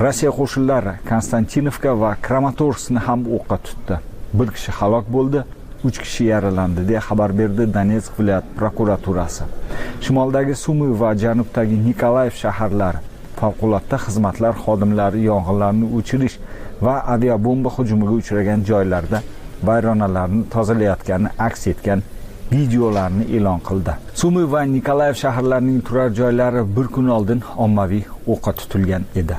Rossiya qo'shinlari Konstantinovka va Kramatorskni ham o'qqa tutdi. Bir kishi halok bo'ldi, 3 kishi yaralandi deya xabar berdi Donetsk viloyat prokuraturasi. Shimoldagi Sumy va janubdagi Nikolayev shaharlari favqulodda xizmatlar xodimlari yong'inlarni o'chirish va aviabomba hujumiga uchragan joylarda vayronalarni tozalayotgani aks etgan videolarni e'lon qildi. Sumy va Nikolayev shaharlarining turar joylari bir kun oldin ommaviy o'qqa tutilgan edi.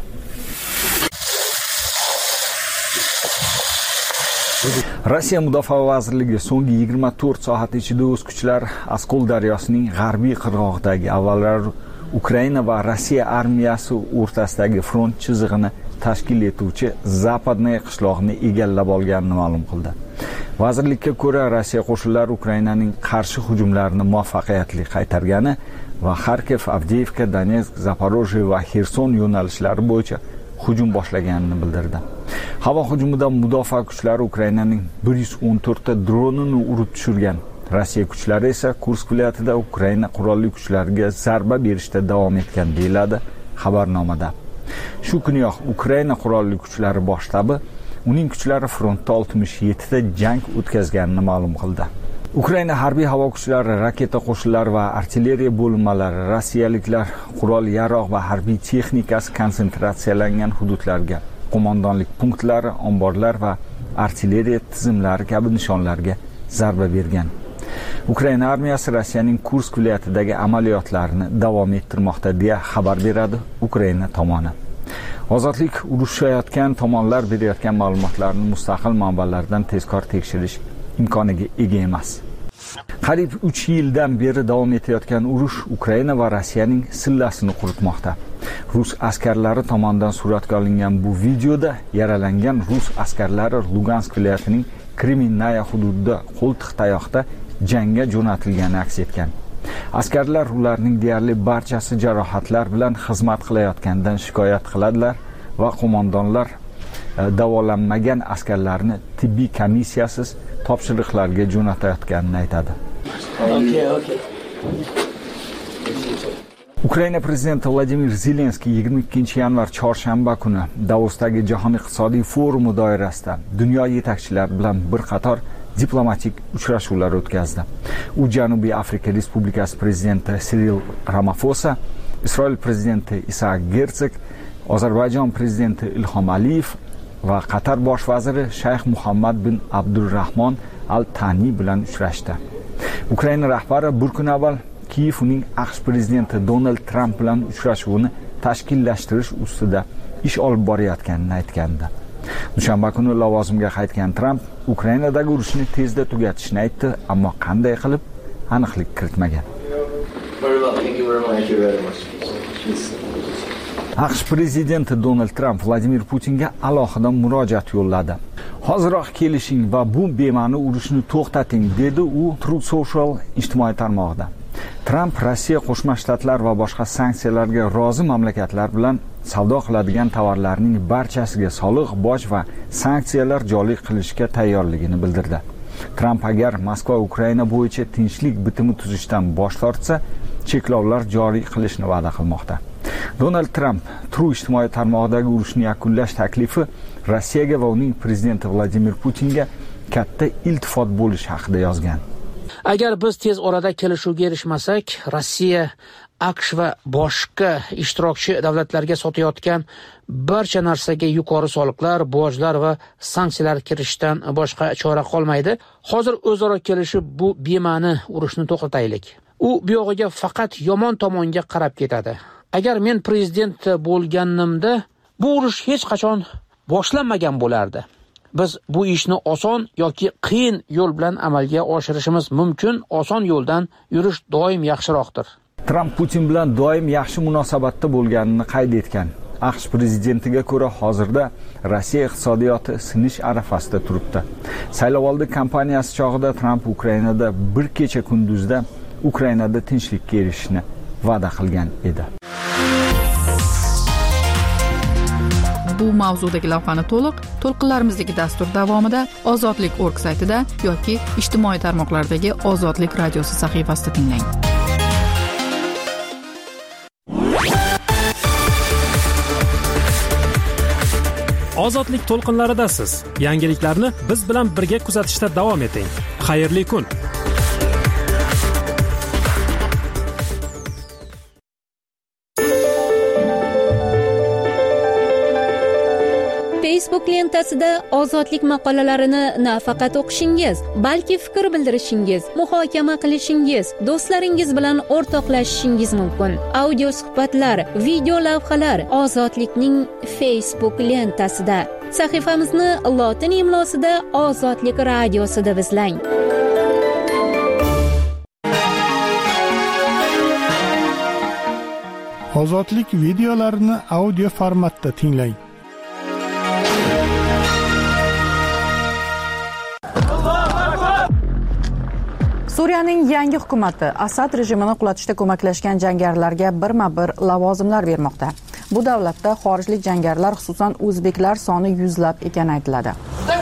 Rossiya Mudofaa vazirligi so'nggi 24 soat ichida o'z kuchlari Oskol daryosining g'arbiy qirg'og'idagi avvalroq Ukraina va Rossiya armiyasi o'rtasidagi front chizig'ini tashkil etuvchi Zapadnaya qishlog'ini egallab olganini ma'lum qildi. Vazirlikka ko'ra, Rossiya qo'shinlari Ukrainaning qarshi hujumlarini muvaffaqiyatli qaytargani va Kharkiv, Avdiivka, Donetsk, Zaporojye va Xerson yo'nalishlari bo'yicha hujum boshlaganini bildirdi. Havo hujumidan mudofaa kuchlari Ukrainaning 114 ta dronini urib tushirgan. Rossiya kuchlari esa Kursk viloyatida Ukraina qurolli kuchlariga zarba berishda davom etgan deyiladi xabarnomada. Shu kuniyoq Ukraina qurolli kuchlari bosh shtabi uning kuchlari frontda 67 ta jang o'tkazganini ma'lum qildi. Ukraina harbiy havo kuchlari, raketa qo'shinlari va artilleriya bo'linmalari rossiyaliklar qurol yarog' va harbiy texnikasi konsentratsiyalangan hududlarga, qo'mondonlik punktlari, omborlar va artilleriya tizimlari kabi nishonlarga zarba bergan. Ukraina armiyasi Rossiyaning Kursk viloyatidagi amaliyotlarini davom ettirmoqda deya xabar beradi Ukraina tomoni. Ozodlik urushayotgan tomonlar berayotgan ma'lumotlarni mustaqil manbalardan tezkor tekshirish imkoniga ega emas. Qariyb 3 yildan beri davom etayotgan urush Ukraina va Rossiyaning sillasini quritmoqda. Rus askarlari tomonidan suratga olingan bu videoda yaralangan rus askarlari Lugansk viloyatining Kreminaya hududida qo'ltiq tayoqda jangga jo'natilgani aks etgan. Askarlar ularning deyarli barchasi jarohatlar bilan xizmat qilayotganidan shikoyat qiladilar va qo'mondonlar davolanmagan askarlarni tibbiy komissiyasiz topshiriqlarga jo'natayotganini aytadi. Ukraina prezidenti Vladimir Zelenskiy 22 yanvar chorshanba kuni Davosdagi Jahon iqtisodiy forumi doirasida dunyo yetakchilari bilan bir qator diplomatik uchrashuvlar o'tkazdi. U Janubiy Afrika Respublikasi prezidenti Cyril Ramaphosa, Isroil prezidenti Isaac Herzog, Ozarbayjon prezidenti Ilhom Aliyev va Qatar bosh vaziri Shayx Muhammad bin Abdurrahmon Al-Tani bilan uchrashdi. Ukraina rahbari bir kun avval Kiyev uning AQSh prezidenti Donald Trump bilan uchrashuvini tashkillashtirish ustida ish olib borayotganini aytgandi. Dushanba kuni lavozimga qaytgan Trump Ukrainadagi urushni tezda tugatishni aytdi, ammo qanday qilib aniqlik kiritmagan. AQSh prezidenti Donald Trump Vladimir Putinga alohida murojaat yo'lladi. Hoziroq kelishing va bu bema'ni urushni to'xtating, dedi u Truth Social ijtimoiy tarmog'ida. Trump Rossiya Qo'shma Shtatlar va boshqa sanksiyalarga rozi mamlakatlar bilan savdo qiladigan tovarlarning barchasiga soliq, boj va sanksiyalar joriy qilishga tayyorligini bildirdi. Trump agar Moskva Ukraina bo'yicha tinchlik bitimi tuzishdan bosh tortsa, cheklovlar joriy qilishni va'da qilmoqda. Donald Trump Truth ijtimoiy tarmog'idagi urushni yakunlash taklifi Rossiyaga va uning prezidenti Vladimir Putinga katta iltifot bo'lishi haqida yozgan. Agar biz tez orada kelishuvga erishmasak, Rossiya, AQSh va boshqa ishtirokchi davlatlarga sotayotgan barcha narsaga yuqori soliqlar, bojlar va sanksiyalar kirishdan boshqa chora qolmaydi. Hozir o'zaro kelishib bu bema'ni urushni to'xtataylik. U bu yog'iga faqat yomon tomonga qarab ketadi. Agar men prezident bo'lganimda, bu urush hech qachon boshlanmagan bo'lardi. Biz bu ishni oson yoki qiyin yo'l bilan amalga oshirishimiz mumkin. Oson yo'ldan yurish doim yaxshiroqdir. Trump Putin bilan doim yaxshi munosabatda bo'lganini qayd etgan. AQSh prezidentiga ko'ra hozirda Rossiya iqtisodiyoti sinish arafasida turibdi. Saylovoldi kampaniyasi chog'ida Trump Ukrainada bir kecha kunduzda Ukrainada tinchlikka erishishni va'da qilgan edi. Bu mavzudagi lavhani to'lqinlarimizdagi dastur davomida ozodlik.org saytida yoki ijtimoiy tarmoqlardagi Ozodlik radiosi sahifasida tinglang. Ozodlik to'lqinlaridasiz. Yangiliklarni biz bilan birga kuzatishda davom eting. Xayrli kun. Facebook lentasida ozodlik maqolalarini nafaqat o'qishingiz, balki fikr bildirishingiz, muhokama qilishingiz, do'stlaringiz bilan o'rtoqlashishingiz mumkin. Audio suhbatlar, video lavhalar ozodlikning Facebook lentasida. Sahifamizni lotin imlosida Ozodlik radiosi deb izlang. Ozodlik videolarini audio formatda tinglang. Suriyaning yangi hukumati Asad rejimini qulatishda ko'maklashgan jangarilarga birma-bir lavozimlar bermoqda. Bu davlatda xorijlik jangarilar, xususan o'zbeklar soni yuzlab ekani aytiladi.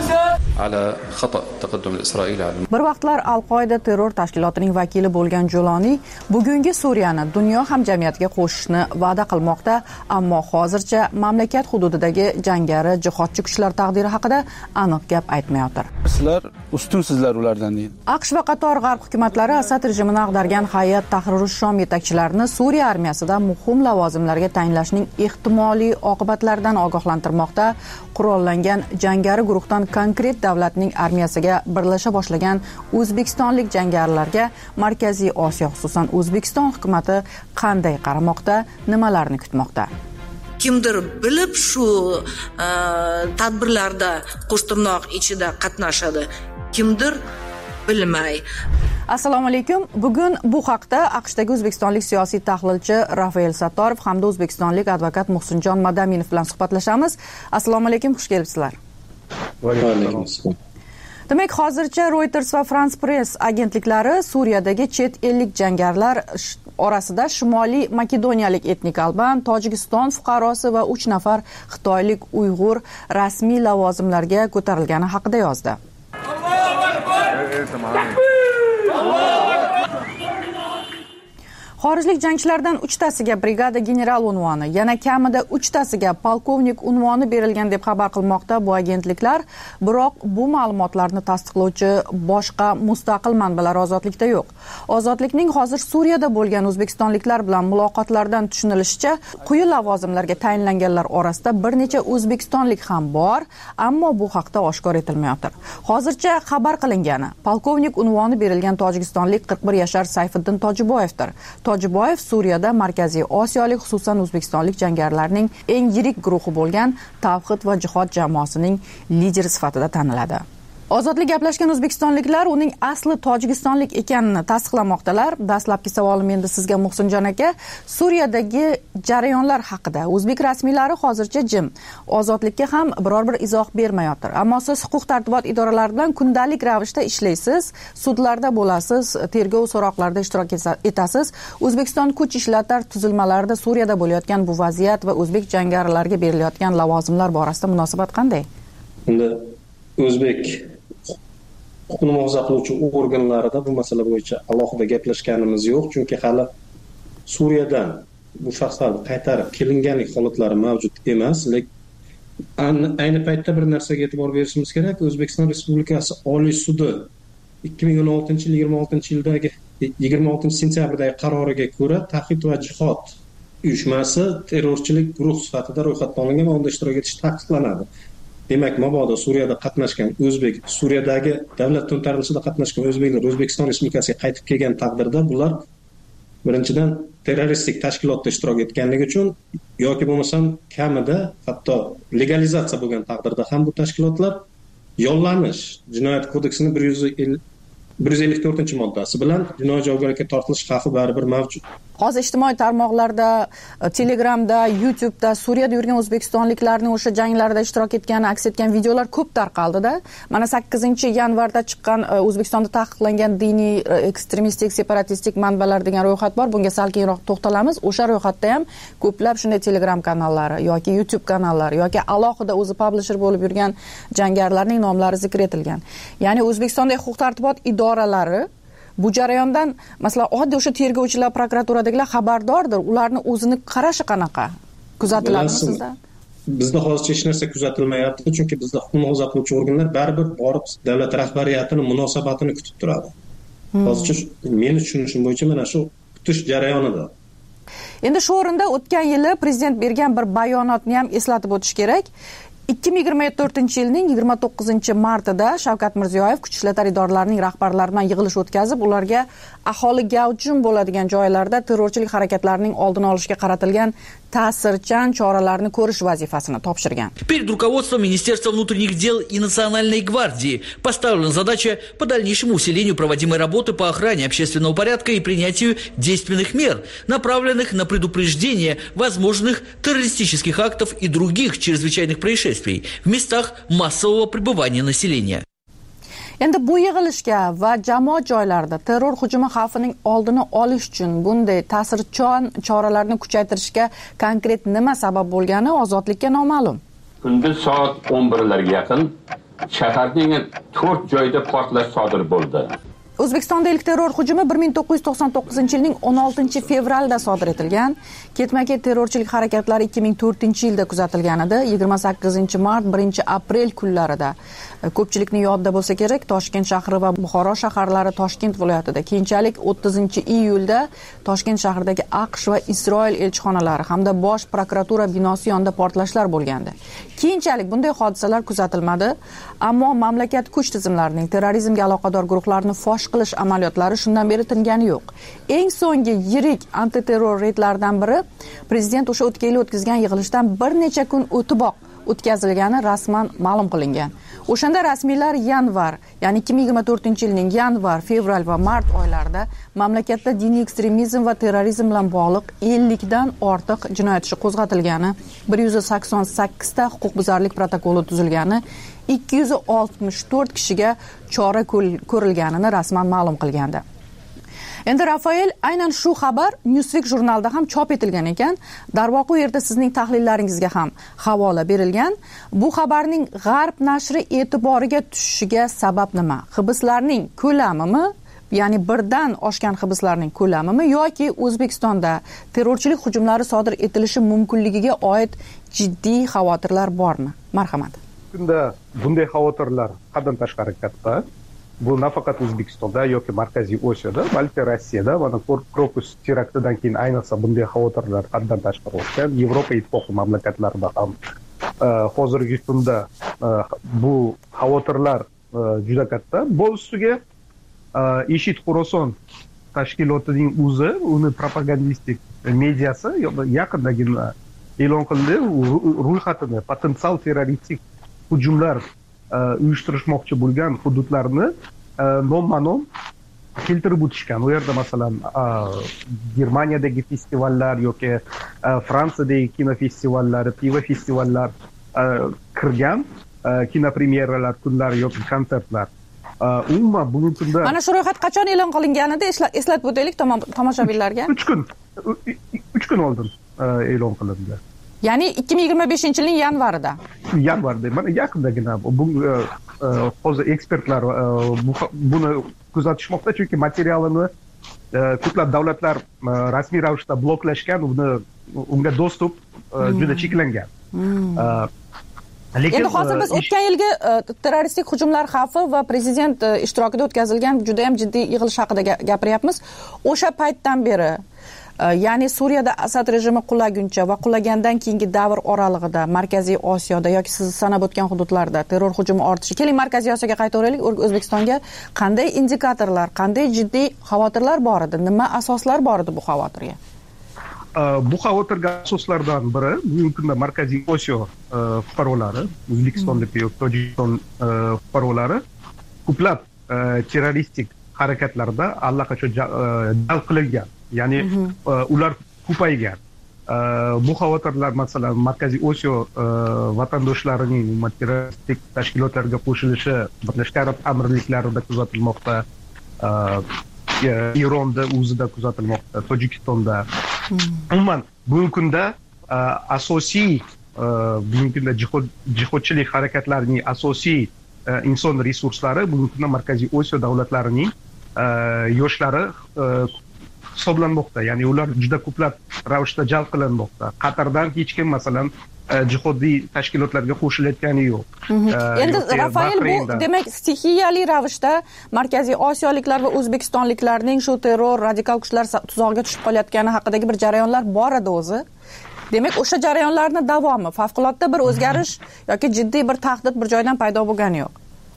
Bir vaqtlar Al-Qoida terror tashkilotining vakili bo'lgan Joloni bugungi Suriyani dunyo hamjamiyatiga qo'shishni va'da qilmoqda, ammo hozircha mamlakat hududidagi jangari jihodchi kuchlar taqdiri haqida aniq gap aytmayotir. Sizlar ustunsizlar ulardan deydi. AQSh va qator g'arb hukumatlari Asad rejimini ag'dargan hay'at Tahrir Shom yetakchilarini Suriya armiyasida muhim lavozimlarga tayinlashning ehtimoliy oqibatlaridan ogohlantirmoqda. Qurollangan jangari guruhdan konkret davlatning armiyasiga birlasha boshlagan o'zbekistonlik jangarilarga Markaziy Osiyo, xususan O'zbekiston hukumatı qanday qaramoqda, nimalarni kutmoqda? Kimdir bilib shu tadbirlarda qo'shtirnoq ichida qatnashadi, kimdir bilmay. Assalomu alaykum. Bugun bu haqda AQShdagi o'zbekistonlik siyosiy tahlilchi Rafael Sattorov hamda o'zbekistonlik advokat Muhsinjon Madaminov bilan suhbatlashamiz. Assalomu alaykum, xush kelibsizlar. Va alaykum assalom. Demak, hozircha Reuters va France Press agentliklari Suriyadagi chet ellik jangarilar orasida Shimoliy Makedoniyalik etnik alban, Tojikiston fuqarosi va 3 nafar xitoylik Uyg'ur rasmiy lavozimlarga ko'tarilgani haqida yozdi. Xorijlik jangchilardan 3tasiga brigada general unvoni, yana kamida 3tasiga polkovnik unvoni berilgan deb xabar qilmoqda bu agentliklar, biroq bu ma'lumotlarni tasdiqlovchi boshqa mustaqil manbalar ozodlikda yo'q. Ozodlikning hozir Suriyada bo'lgan o'zbekistonliklar bilan muloqotlardan tushunilishicha, quyi lavozimlarga tayinlanganlar orasida bir necha o'zbekistonlik ham bor, ammo bu haqda oshkor etilmayotir. Hozircha xabar qilingani, polkovnik unvoni berilgan tojikistonlik 41 yashar Sayfiddin Tojiboyevdir. Tojiboyev Suriyada Markaziy Osiyolik, xususan o'zbekistonlik jangarilarning eng yirik guruhi bo'lgan Tavhid va jihod jamoasining lideri sifatida taniladi. Ozodlik gaplashgan o'zbekistonliklar uning asli tojikistonlik ekanini tasdiqlamoqdalar. Dastlabki savolim endi sizga Muhsinjon aka. Suriyadagi jarayonlar haqida o'zbek rasmiylari hozircha jim. Ozodlikka ham biror bir izoh bermayotir. Ammo siz huquq tartibot idoralari bilan kundalik ravishda ishlaysiz, sudlarda bo'lasiz, tergov so'roqlarida ishtirok etasiz. O'zbekiston kuch ishlatar tuzilmalarida Suriyada bo'layotgan bu vaziyat va o'zbek jangarilarga berilayotgan lavozimlar borasida munosabat qanday? Unda o'zbek huquqni muhofaza qiluvchi organlarida bu masala bo'yicha alohida gaplashganimiz yo'q, chunki hali Suriyadan bu shaxslarni qaytarib kelinganlik holatlari mavjud emas. Lekin ayni paytda bir narsaga e'tibor berishimiz kerak. O'zbekiston Respublikasi Oliy sudi 2016 yil 26 sentyabrdagi qaroriga ko'ra Tavhid va jihod uyushmasi terrorchilik guruh sifatida ro'yxatga olingan va unda ishtirok etish taqiqlanadi. Demak, mabodo Suriyada qatnashgan o'zbek, Suriyadagi davlat to'ntarilishida qatnashgan o'zbeklar O'zbekiston Respublikasiga qaytib kelgan taqdirda bular birinchidan terroristik tashkilotda ishtirok etganligi uchun yoki bo'lmasam kamida hatto legalizatsiya bo'lgan taqdirda ham bu tashkilotlar yollanish jinoyat kodeksining 154-moddasi bilan jinoiy javobgarlikka tortilish xavfi baribir mavjud. Hozir ijtimoiy tarmoqlarda, Telegramda, YouTube'da Suriyada yurgan o'zbekistonliklarning o'sha janglarda ishtirok etgani aks etgan videolar ko'p tarqaldi-da. Mana 8-yanvarda chiqqan O'zbekistonda taqiqlangan diniy ekstremistik, separatistik manbalar degan ro'yxat bor. Bunga sal keyinroq to'xtalamiz. O'sha ro'yxatda ham ko'plab shunday Telegram kanallari yoki YouTube kanallari yoki alohida o'zi publisher bo'lib yurgan jangarilarning nomlari zikr etilgan. Ya'ni O'zbekistonda huquq tartibot idoralari bu jarayondan, masalan, oddiy o'sha tergovchilar, prokuraturadagilar xabardordir. Ularni o'zini qarashi qanaqa? Kuzatiladimi sizda? bizda hozircha hech narsa kuzatilmayapti, chunki bizda huquqni himoya qiluvchi organlar baribir borib davlat rahbariyatini munosabatini kutib turadi. Hozircha meni tushunishim bo'yicha mana shu kutish jarayonida. Endi shu o'rinda o'tgan yili prezident bergan bir bayonotni ham eslatib o'tish kerak. 2024-yilning 29-martida Shavkat Mirziyoyev kuch ishlatma idoralarining rahbarlari bilan yig'ilish o'tkazib, ularga aholi gavjum bo'ladigan joylarda terrorchilik harakatlarining oldini olishga qaratilgan ta'sirchan choralarni ko'rish vazifasini topshirgan. Перед руководством Министерства внутренних дел и Национальной гвардии поставлена задача по дальнейшему усилению проводимой работы по охране общественного порядка и принятию действенных мер, направленных на предупреждение возможных террористических актов и других чрезвычайных происшествий в местах массового пребывания населения. Endi bu yig'ilishga va jamoat joylarida terror hujumi xavfining oldini olish uchun bunday ta'sirchan choralarni kuchaytirishga konkret nima sabab bo'lgani ozodlikka noma'lum. Kunduz soat 11larga yaqin shaharning 4 joyda portlash sodir bo'ldi. O'zbekistonda ilk terror hujumi 1999-yilning 16-fevralida sodir etilgan. Ketma-ket terrorchilik harakatlari 2004-yilda kuzatilgan edi. 28-mart, 1-aprel kunlarida ko'pchilikning yodida bo'lsa kerak, Toshkent shahri va Buxoro shaharlari Toshkent viloyatida, keyinchalik 30-iyulda Toshkent shahridagi AQSh va Isroil elchixonalari hamda bosh prokuratura binosi yonida portlashlar bo'lgandi. Keyinchalik bunday hodisalar kuzatilmadi, ammo mamlakat kuch tizimlarining terrorizmga aloqador guruhlarni fosh qilish amaliyotlari shundan beri tingani yo'q. Eng so'nggi yirik antiterror reydlaridan biri prezident o'sha o'tgan yil o'tkazgan yig'ilishdan bir necha kun o'tiboq o'tkazilgani rasman ma'lum qilingan. O'shanda rasmiylar yanvar, ya'ni 2024-yilning yanvar, fevral va mart oylarida mamlakatda diniy ekstremizm va terrorizm bilan bog'liq 50 dan ortiq jinoyat ishi qo'zg'atilgani, 188 ta huquqbuzarlik protokoli tuzilgani, 264 kishiga chora ko'rilganini rasman ma'lum qilgandi. Endi Rafael aynan shu xabar Newsweek jurnalida ham chop etilgan ekan. Darvoqe u yerda sizning tahlillaringizga ham havola berilgan. Bu xabarning G'arb nashri e'tiboriga tushishiga sabab nima? Hibslarning ko'lamimi, ya'ni birdan oshgan hibslarning ko'lamimi yoki O'zbekistonda terrorchilik hujumlari sodir etilishi mumkinligiga oid jiddiy xavotirlar bormi? Marhamat. Bunda bunday xavotirlar haddan tashqari katta. Bu nafaqat O'zbekistonda yoki Markaziy Osiyoda, balki Rossiyada mana Krokus teraktidan keyin ayniqsa bunday xavotirlar haddan tashqari o'tgan. Yevropa ittifoqi mamlakatlarida ham hozirgi kunda bu xavotirlar juda katta. Bu ustiga IShID Xorason tashkilotining o'zi, uni propagandistik mediasi yaqindagina e'lon qildi, ro'yxatini potensial terroristik hujumlar uyushtirishmoqchi bo'lgan hududlarni nomma-nom keltirib o'tishgan. U yerda masalan Germaniyadagi festivallar yoki Fransiyadagi kinofestivallar, pivo festivallar kirgan, kinopremyeralar kunlari yoki konsertlar. Umuman bugungi kunda mana shu ro'yxat qachon e'lon qilinganida eslatib o'taylik tomoshabinlarga. 3 kun oldin e'lon qilindi. Ya'ni 2025-yilning yanvarida. Yanvarda, mana yaqindagina hozir ekspertlar buni kuzatishmoqda, chunki materialini ko'plab davlatlar rasmiy ravishda bloklashgan, unga dostуп juda cheklangan. Lekin hozir biz o'tgan yilgi terroristik hujumlar xavfi va prezident ishtirokida o'tkazilgan juda ham jiddiy yig'ilish haqida gapiryapmiz. O'sha paytdan beri, ya'ni Suriyada Asad rejimi qulaguncha va qulagandan keyingi davr oralig'ida Markaziy Osiyoda yoki siz sanab o'tgan hududlarda terror hujumi ortishi. Keling, Markaziy Osiyoga qaytaveraylik. O'zbekistonga qanday indikatorlar, qanday jiddiy xavotirlar bor edi? Nima asoslar bor edi bu xavotirga? Bu xavotirga asoslardan biri bugungi kunda Markaziy Osiyo fuqarolari, O'zbekistondagi yoki Tojikiston fuqarolari ko'plab terroristik harakatlarda allaqachon jalb qilingan. Ya'ni ular ko'paygan. Bu xavotirlar masalan Markaziy Osiyo vatandoshlarining terroristik tashkilotlarga qo'shilishi Birlashgan Arab Amirliklarida kuzatilmoqda, Eronda o'zida kuzatilmoqda, Tojikistonda. Umuman bugungi kunda asosiy bugungi kunda jihodchilik harakatlarining asosiy inson resurslari bugungi kunda Markaziy Osiyo davlatlarining yoshlari hisoblanmoqda. Ya'ni ular juda ko'plab ravishda jalb qilinmoqda. Qatardan hech kim masalan jihodiy tashkilotlarga qo'shilayotgani yo'q. Endi Rafael, bu demak stixiyali ravishda Markaziy Osiyoliklar va o'zbekistonliklarning shu terror radikal kuchlar tuzog'iga tushib qolayotgani haqidagi bir jarayonlar bor edi o'zi. Demak, o'sha jarayonlarning davomi, favqulodda bir o'zgarish yoki jiddiy bir tahdid bir joydan paydo bo'lgani yo'q.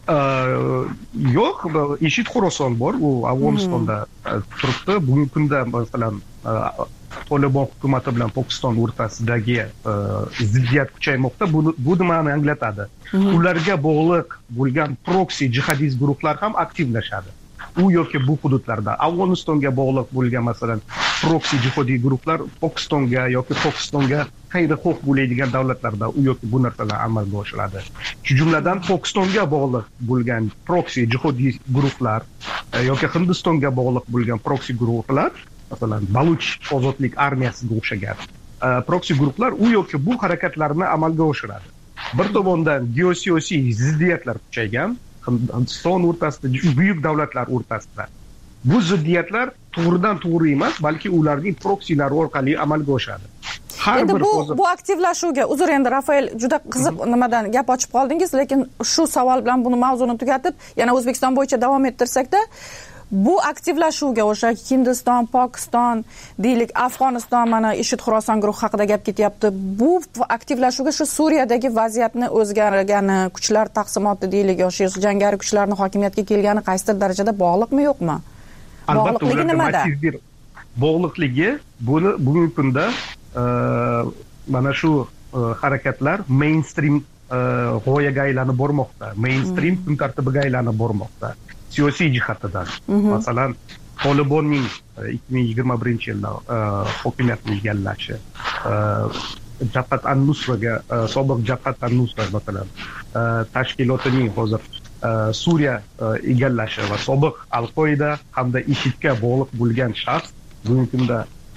Yo'q, IShID Xorason bor, u Afg'onistonda turibdi. Bugungi kunda masalan Tolibon hukumati bilan Pokiston o'rtasidagi ziddiyat kuchaymoqda. Bu nimani anglatadi? Ularga bog'liq bo'lgan proksi jihadist guruhlar ham aktivlashadi. U yoki bu hududlarda Afg'onistonga bog'liq bo'lgan masalan proksi jihodiy guruhlar Pokistonga yoki Pokistonga xayrixoh bo'ladigan davlatlarda u yoki bu narsalar amalga oshiriladi. Shu jumladan Pokistonga bog'liq bo'lgan proksi jihodiy guruhlar yoki Hindistonga bog'liq bo'lgan proksi guruhlar, masalan Baluch ozodlik armiyasiga o'xshagan proksi guruhlar u yoki bu harakatlarni amalga oshiradi. Bir tomondan geosiyosiy ziddiyatlar kuchaygan Hindiston o'rtasida, buyuk davlatlar o'rtasida. Bu ziddiyatlar to'g'ridan to'g'ri emas, balki ularning proksilari orqali amalga oshadi. Endi bu aktivlashuvga, uzr endi Rafael, juda qiziq nimadan gap ochib qoldingiz, lekin shu savol bilan buni mavzuni tugatib, yana O'zbekiston bo'yicha davom ettirsakda, bu aktivlashuvga o'sha Hindiston, Pokiston, deylik Afg'oniston, mana IShID Xorason guruhi haqida gap ketyapti. Bu aktivlashuvga shu Suriyadagi vaziyatni o'zgargani, kuchlar taqsimoti deylik, yoki jangari kuchlarning hokimiyatga kelgani qaysidir darajada bog'liqmi, yo'qmi? Albatta, ularda massiv bir bog'liqligi bugungi kunda mana shu harakatlar mainstream g'oyaga aylanib bormoqda, mainstream kun tartibiga aylanib bormoqda. Siyosiy jihatdan. Masalan, Tolibonning 2021-yilda hokimiyatni egallashi, Jabhat an-Nusraga, sobiq Jabhat an-Nusra masalan, tashkilotining hozir Suriya egallashi va sobiq Al-Qoida hamda IShIDga bog'liq bo'lgan shaxs bugungi kunda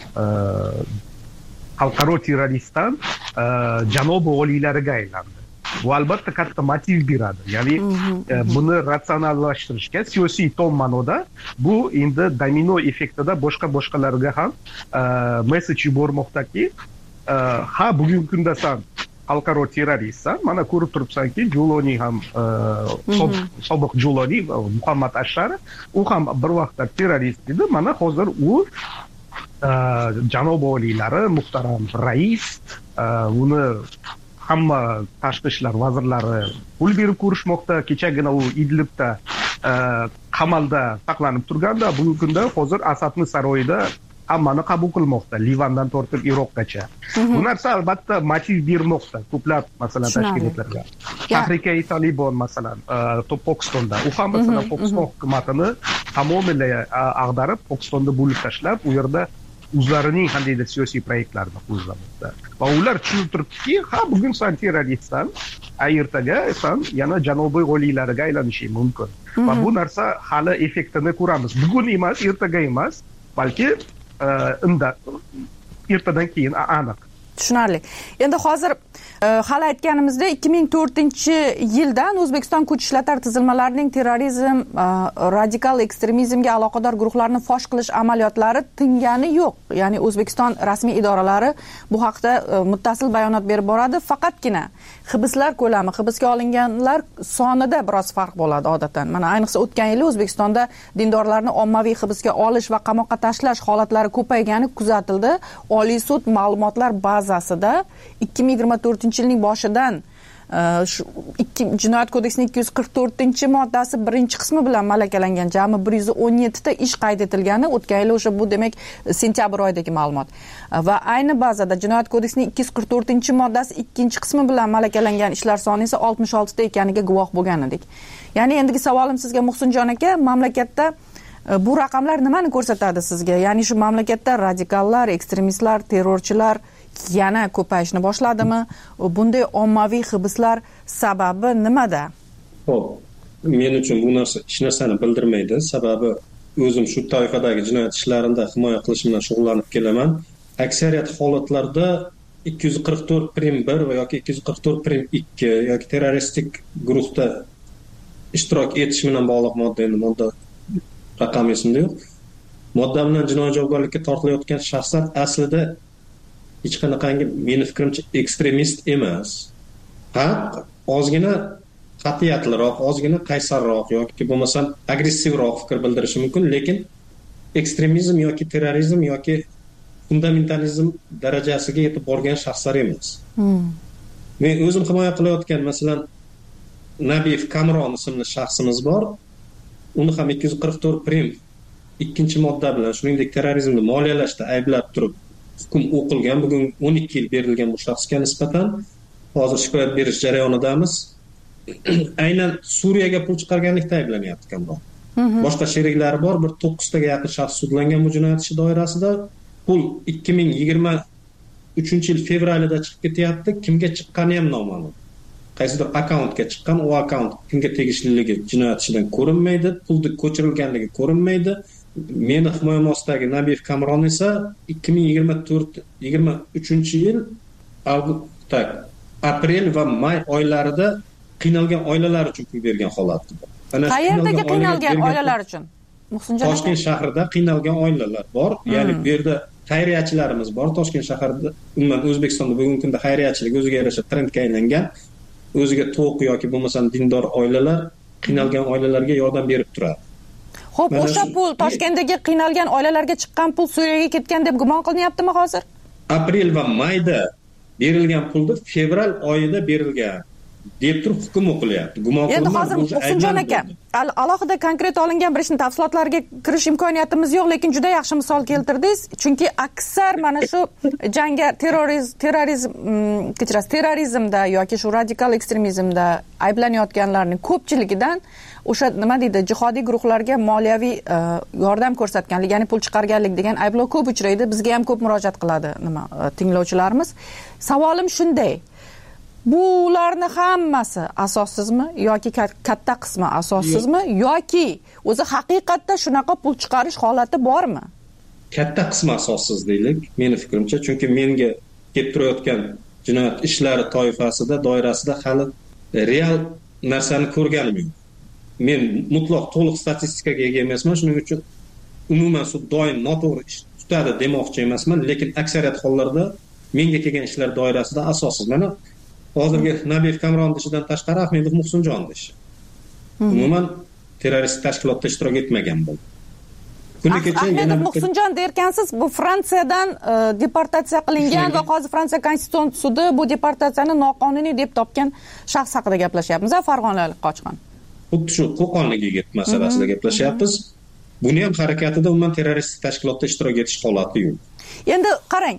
xalqaro terroristdan janobi oliylariga aylandi. Bu albatta katta motiv beradi. Ya'ni buni ratsionallashtirishga siyosiy tom ma'noda bu endi domino effektida boshqalarga ham messej yubormoqdaki, ha bugungi kunda san xalqaro terroristsan, mana ko'rib turibsanki, Juloni ham sobiq Juloni Muhammad Ashar, u ham bir vaqtlar terrorist edi. Mana hozir u janob oliylari, muhtaram rais, uni hamma tashqi ishlar vazirlari pul berib ko'rishmoqda. Kechagina u Idlibda qamalda saqlanib turganda, bugungi kunda hozir Asadning saroyida hammani qabul qilmoqda, Livandan tortib Iroqgacha. Bu narsa albatta motiv bermoqda ko'plab masalan tashkilotlarga. Tahrik-i Tolibon masalan Pokistonda, u ham masalan Pokiston hukumatini tamomila ag'darib, Pokistonda bo'lib tashlab, u yerda o'zlarining qandaydir siyosiy proyektlarini qo'llamoqda. Va ular tushunib turibdiki, ha bugun san terroristsan, ertaga san yana janubiy oliylariga aylanishi mumkin. Va bu narsa hali effektini ko'ramiz. Bugun emas, ertaga emas, balki ertadan keyin aniq. Tushunarli. Endi hozir hali aytganimizda 2004-yildan O'zbekiston kuch ishlatar tizilmalarining terrorizm, radikal ekstremizmga aloqador guruhlarni fosh qilish amaliyotlari tingani yo'q. Ya'ni O'zbekiston rasmiy idoralari bu haqda muttasil bayonot berib boradi. Faqatgina hibslar ko'lami, hibsga olinganlar sonida biroz farq bo'ladi odatdan. Mana ayniqsa o'tgan yili O'zbekistonda dindorlarni ommaviy hibsga olish va qamoqqa tashlash holatlari ko'paygani kuzatildi. Oliy sud ma'lumotlar bazasida 2024-yilning boshidan Jinoyat kodeksining 244-moddasi birinchi qismi bilan malakalangan jami 117 ta ish qayd etilgani o'tgan yil, o'sha bu demak sentyabr oyidagi ma'lumot. Va ayni bazada Jinoyat kodeksining 244-moddasi ikkinchi qismi bilan malakalangan ishlar soni esa 66 ta ekaniga guvoh bo'lgan edik. Ya'ni endigi savolim sizga, Muhsinjon aka, mamlakatda bu raqamlar nimani ko'rsatadi sizga? Ya'ni shu mamlakatda radikallar, ekstremistlar, terrorchilar yana ko'payishni boshladimi? Bunday ommaviy hibslar sababi nimada? Xo'p, men uchun bu narsa hech narsani bildirmaydi. Sababi o'zim shu toifadagi jinoyat ishlarida himoya qilish bilan shug'ullanib kelaman. Aksariyat holatlarda 244.1 va yoki 244.2 yoki terroristik guruhda ishtirok etish bilan bog'liq modda raqam esimda yo'q. Modda bilan jinoiy javobgarlikka tortilayotgan shaxslar aslida hech qanaqangi meni fikrimcha ekstremist emas. Ozgina qat'iyatliroq, ozgina qaysarroq yoki bo'lmasam agressivroq fikr bildirishi mumkin, lekin ekstremizm yoki terrorizm yoki fundamentalizm darajasiga yetib borgan shaxslar emas. Men o'zim himoya qilayotgan, masalan, Nabiyev Kamron ismli shaxsimiz bor. Uni ham 244 prim 2-modda bilan, shuningdek terrorizmni moliyalashda ayblab turib hukm o'qilgan. Bugun 12 yil berilgan bu shaxsga nisbatan. Hozir shikoyat berish jarayonidamiz. Aynan Suriyaga pul chiqarganlikda ayblanyapti Kamron. Boshqa sheriklari bor, bir 9 taga yaqin shaxs sudlangan bu jinoyat ishi doirasida. Pul 2023-yil fevralida chiqib ketyapti. Kimga chiqqani ham noma'lum. Qaysidir akkauntga chiqqan, u akkaunt kimga tegishliligi jinoyat ishidan ko'rinmaydi, pulni ko'chirilganligi ko'rinmaydi. Meni himoyam ostidagi Nabiyev Kamron esa 2023-yil aprel va may oylarida qiynalgan oilalar uchun pul bergan holatda. Qayerdagi qiynalgan oilalar uchun? Toshkent shahrida qiynalgan oilalar bor. Ya'ni bu yerda xayriyachilarimiz bor. Toshkent shahrida, umuman O'zbekistonda bugungi kunda xayriyachilik o'ziga yarasha trendga aylangan. O'ziga to'q yoki bo'lmasam dindor oilalar qiynalgan oilalarga yordam berib turadi. Xo'p, o'sha pul Toshkentdagi qiynalgan oilalarga chiqqan pul Suriyaga ketgan deb gumon qilinyaptimi hozir? Aprel va mayda berilgan pulni fevral oyida berilgan deb turib hukm o'qilyapti. Gumon qilinadi. Endi hozir Muhsinjon aka, alohida konkret olingan bir ishning tafsilotlariga kirish imkoniyatimiz yo'q, lekin juda yaxshi misol keltirdingiz. Chunki aksar mana shu terrorizmda yoki shu radikal ekstremizmda ayblanayotganlarning ko'pchiligidan o'sha nima deydi, jihodiy guruhlarga moliyaviy yordam ko'rsatganlik, ya'ni pul chiqarganlik degan ayblov ko'p uchraydi. Bizga ham ko'p murojaat qiladi tinglovchilarimiz. Savolim shunday: bularni hammasi asossizmi yoki katta qismi asossizmi yoki o'zi haqiqatda shunaqa pul chiqarish holati bormi? Katta qismi asossiz deylik, meni fikrimcha, chunki menga kelib turayotgan jinoyat ishlari toifasida, doirasida hali real narsani ko'rganim yo'q. Men mutlaq to'liq statistikaga ega emasman, shuning uchun umuman sud doim noto'g'ri ish tutadi demoqchi emasman, lekin aksariyat hollarda menga kelgan ishlar doirasida asossiz. Mana hozirgi Nabiyev Kamron ishidan tashqari Ahmedov Muhsinjon ishi. Umuman terrorist tashkilotda ishtirok etmagan bo'ldi. Kuni kecha Ahmedov Muhsinjon derkansiz, bu Fransiyadan deportatsiya qilingan va hozir Fransiya konstitutsiyon sudi bu deportatsiyani noqonuniy deb topgan shaxs haqida gaplashyapmiz, farg'onalik qochqin. Xuddi shu Qo'qonlik yigit masalasida gaplashyapmiz. Buni ham harakatida umuman terroristik tashkilotda ishtirok etish holati yo'q. Endi qarang,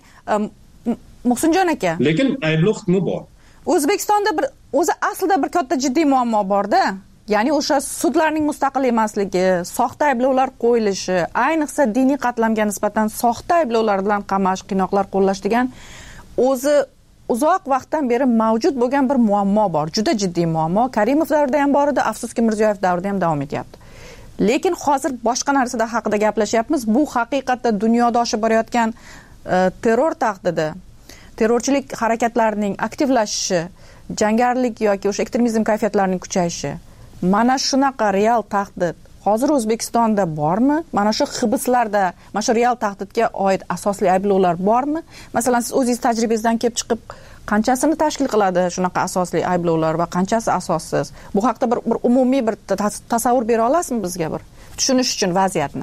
Muhsinjon aka. Lekin ayblov hukmi bor. O'zbekistonda o'zi aslida bir katta jiddiy muammo bor-da. Ya'ni o'sha sudlarning mustaqil emasligi, soxta ayblovlar qo'yilishi, ayniqsa diniy qatlamga nisbatan soxta ayblovlar bilan qamash, qiynoqlar qo'llash degan o'zi uzoq vaqtdan beri mavjud bo'lgan bir muammo bor. Juda jiddiy muammo. Karimov davrida ham bor edi, afsuski Mirziyoyev davrida ham davom etyapti. Lekin hozir boshqa narsada haqida gaplashyapmiz. Bu haqiqatda dunyoda oshib borayotgan terror tahdidi, terrorchilik harakatlarining aktivlashishi, jangarilik yoki o'sha ekstremizm kayfiyatlarining kuchayishi. Mana shunaqa real tahdid hozir O'zbekistonda bormi? Mana shu hibslarda, mana shu real tahdidga oid asosli ayblovlar bormi? Masalan, siz o'zingiz tajribangizdan kelib chiqib, qanchasini tashkil qiladi shunaqa asosli ayblovlar va qanchasi asossiz? Bu haqda bir umumiy bir tasavvur bera olasizmi bizga bir tushunish uchun vaziyatni?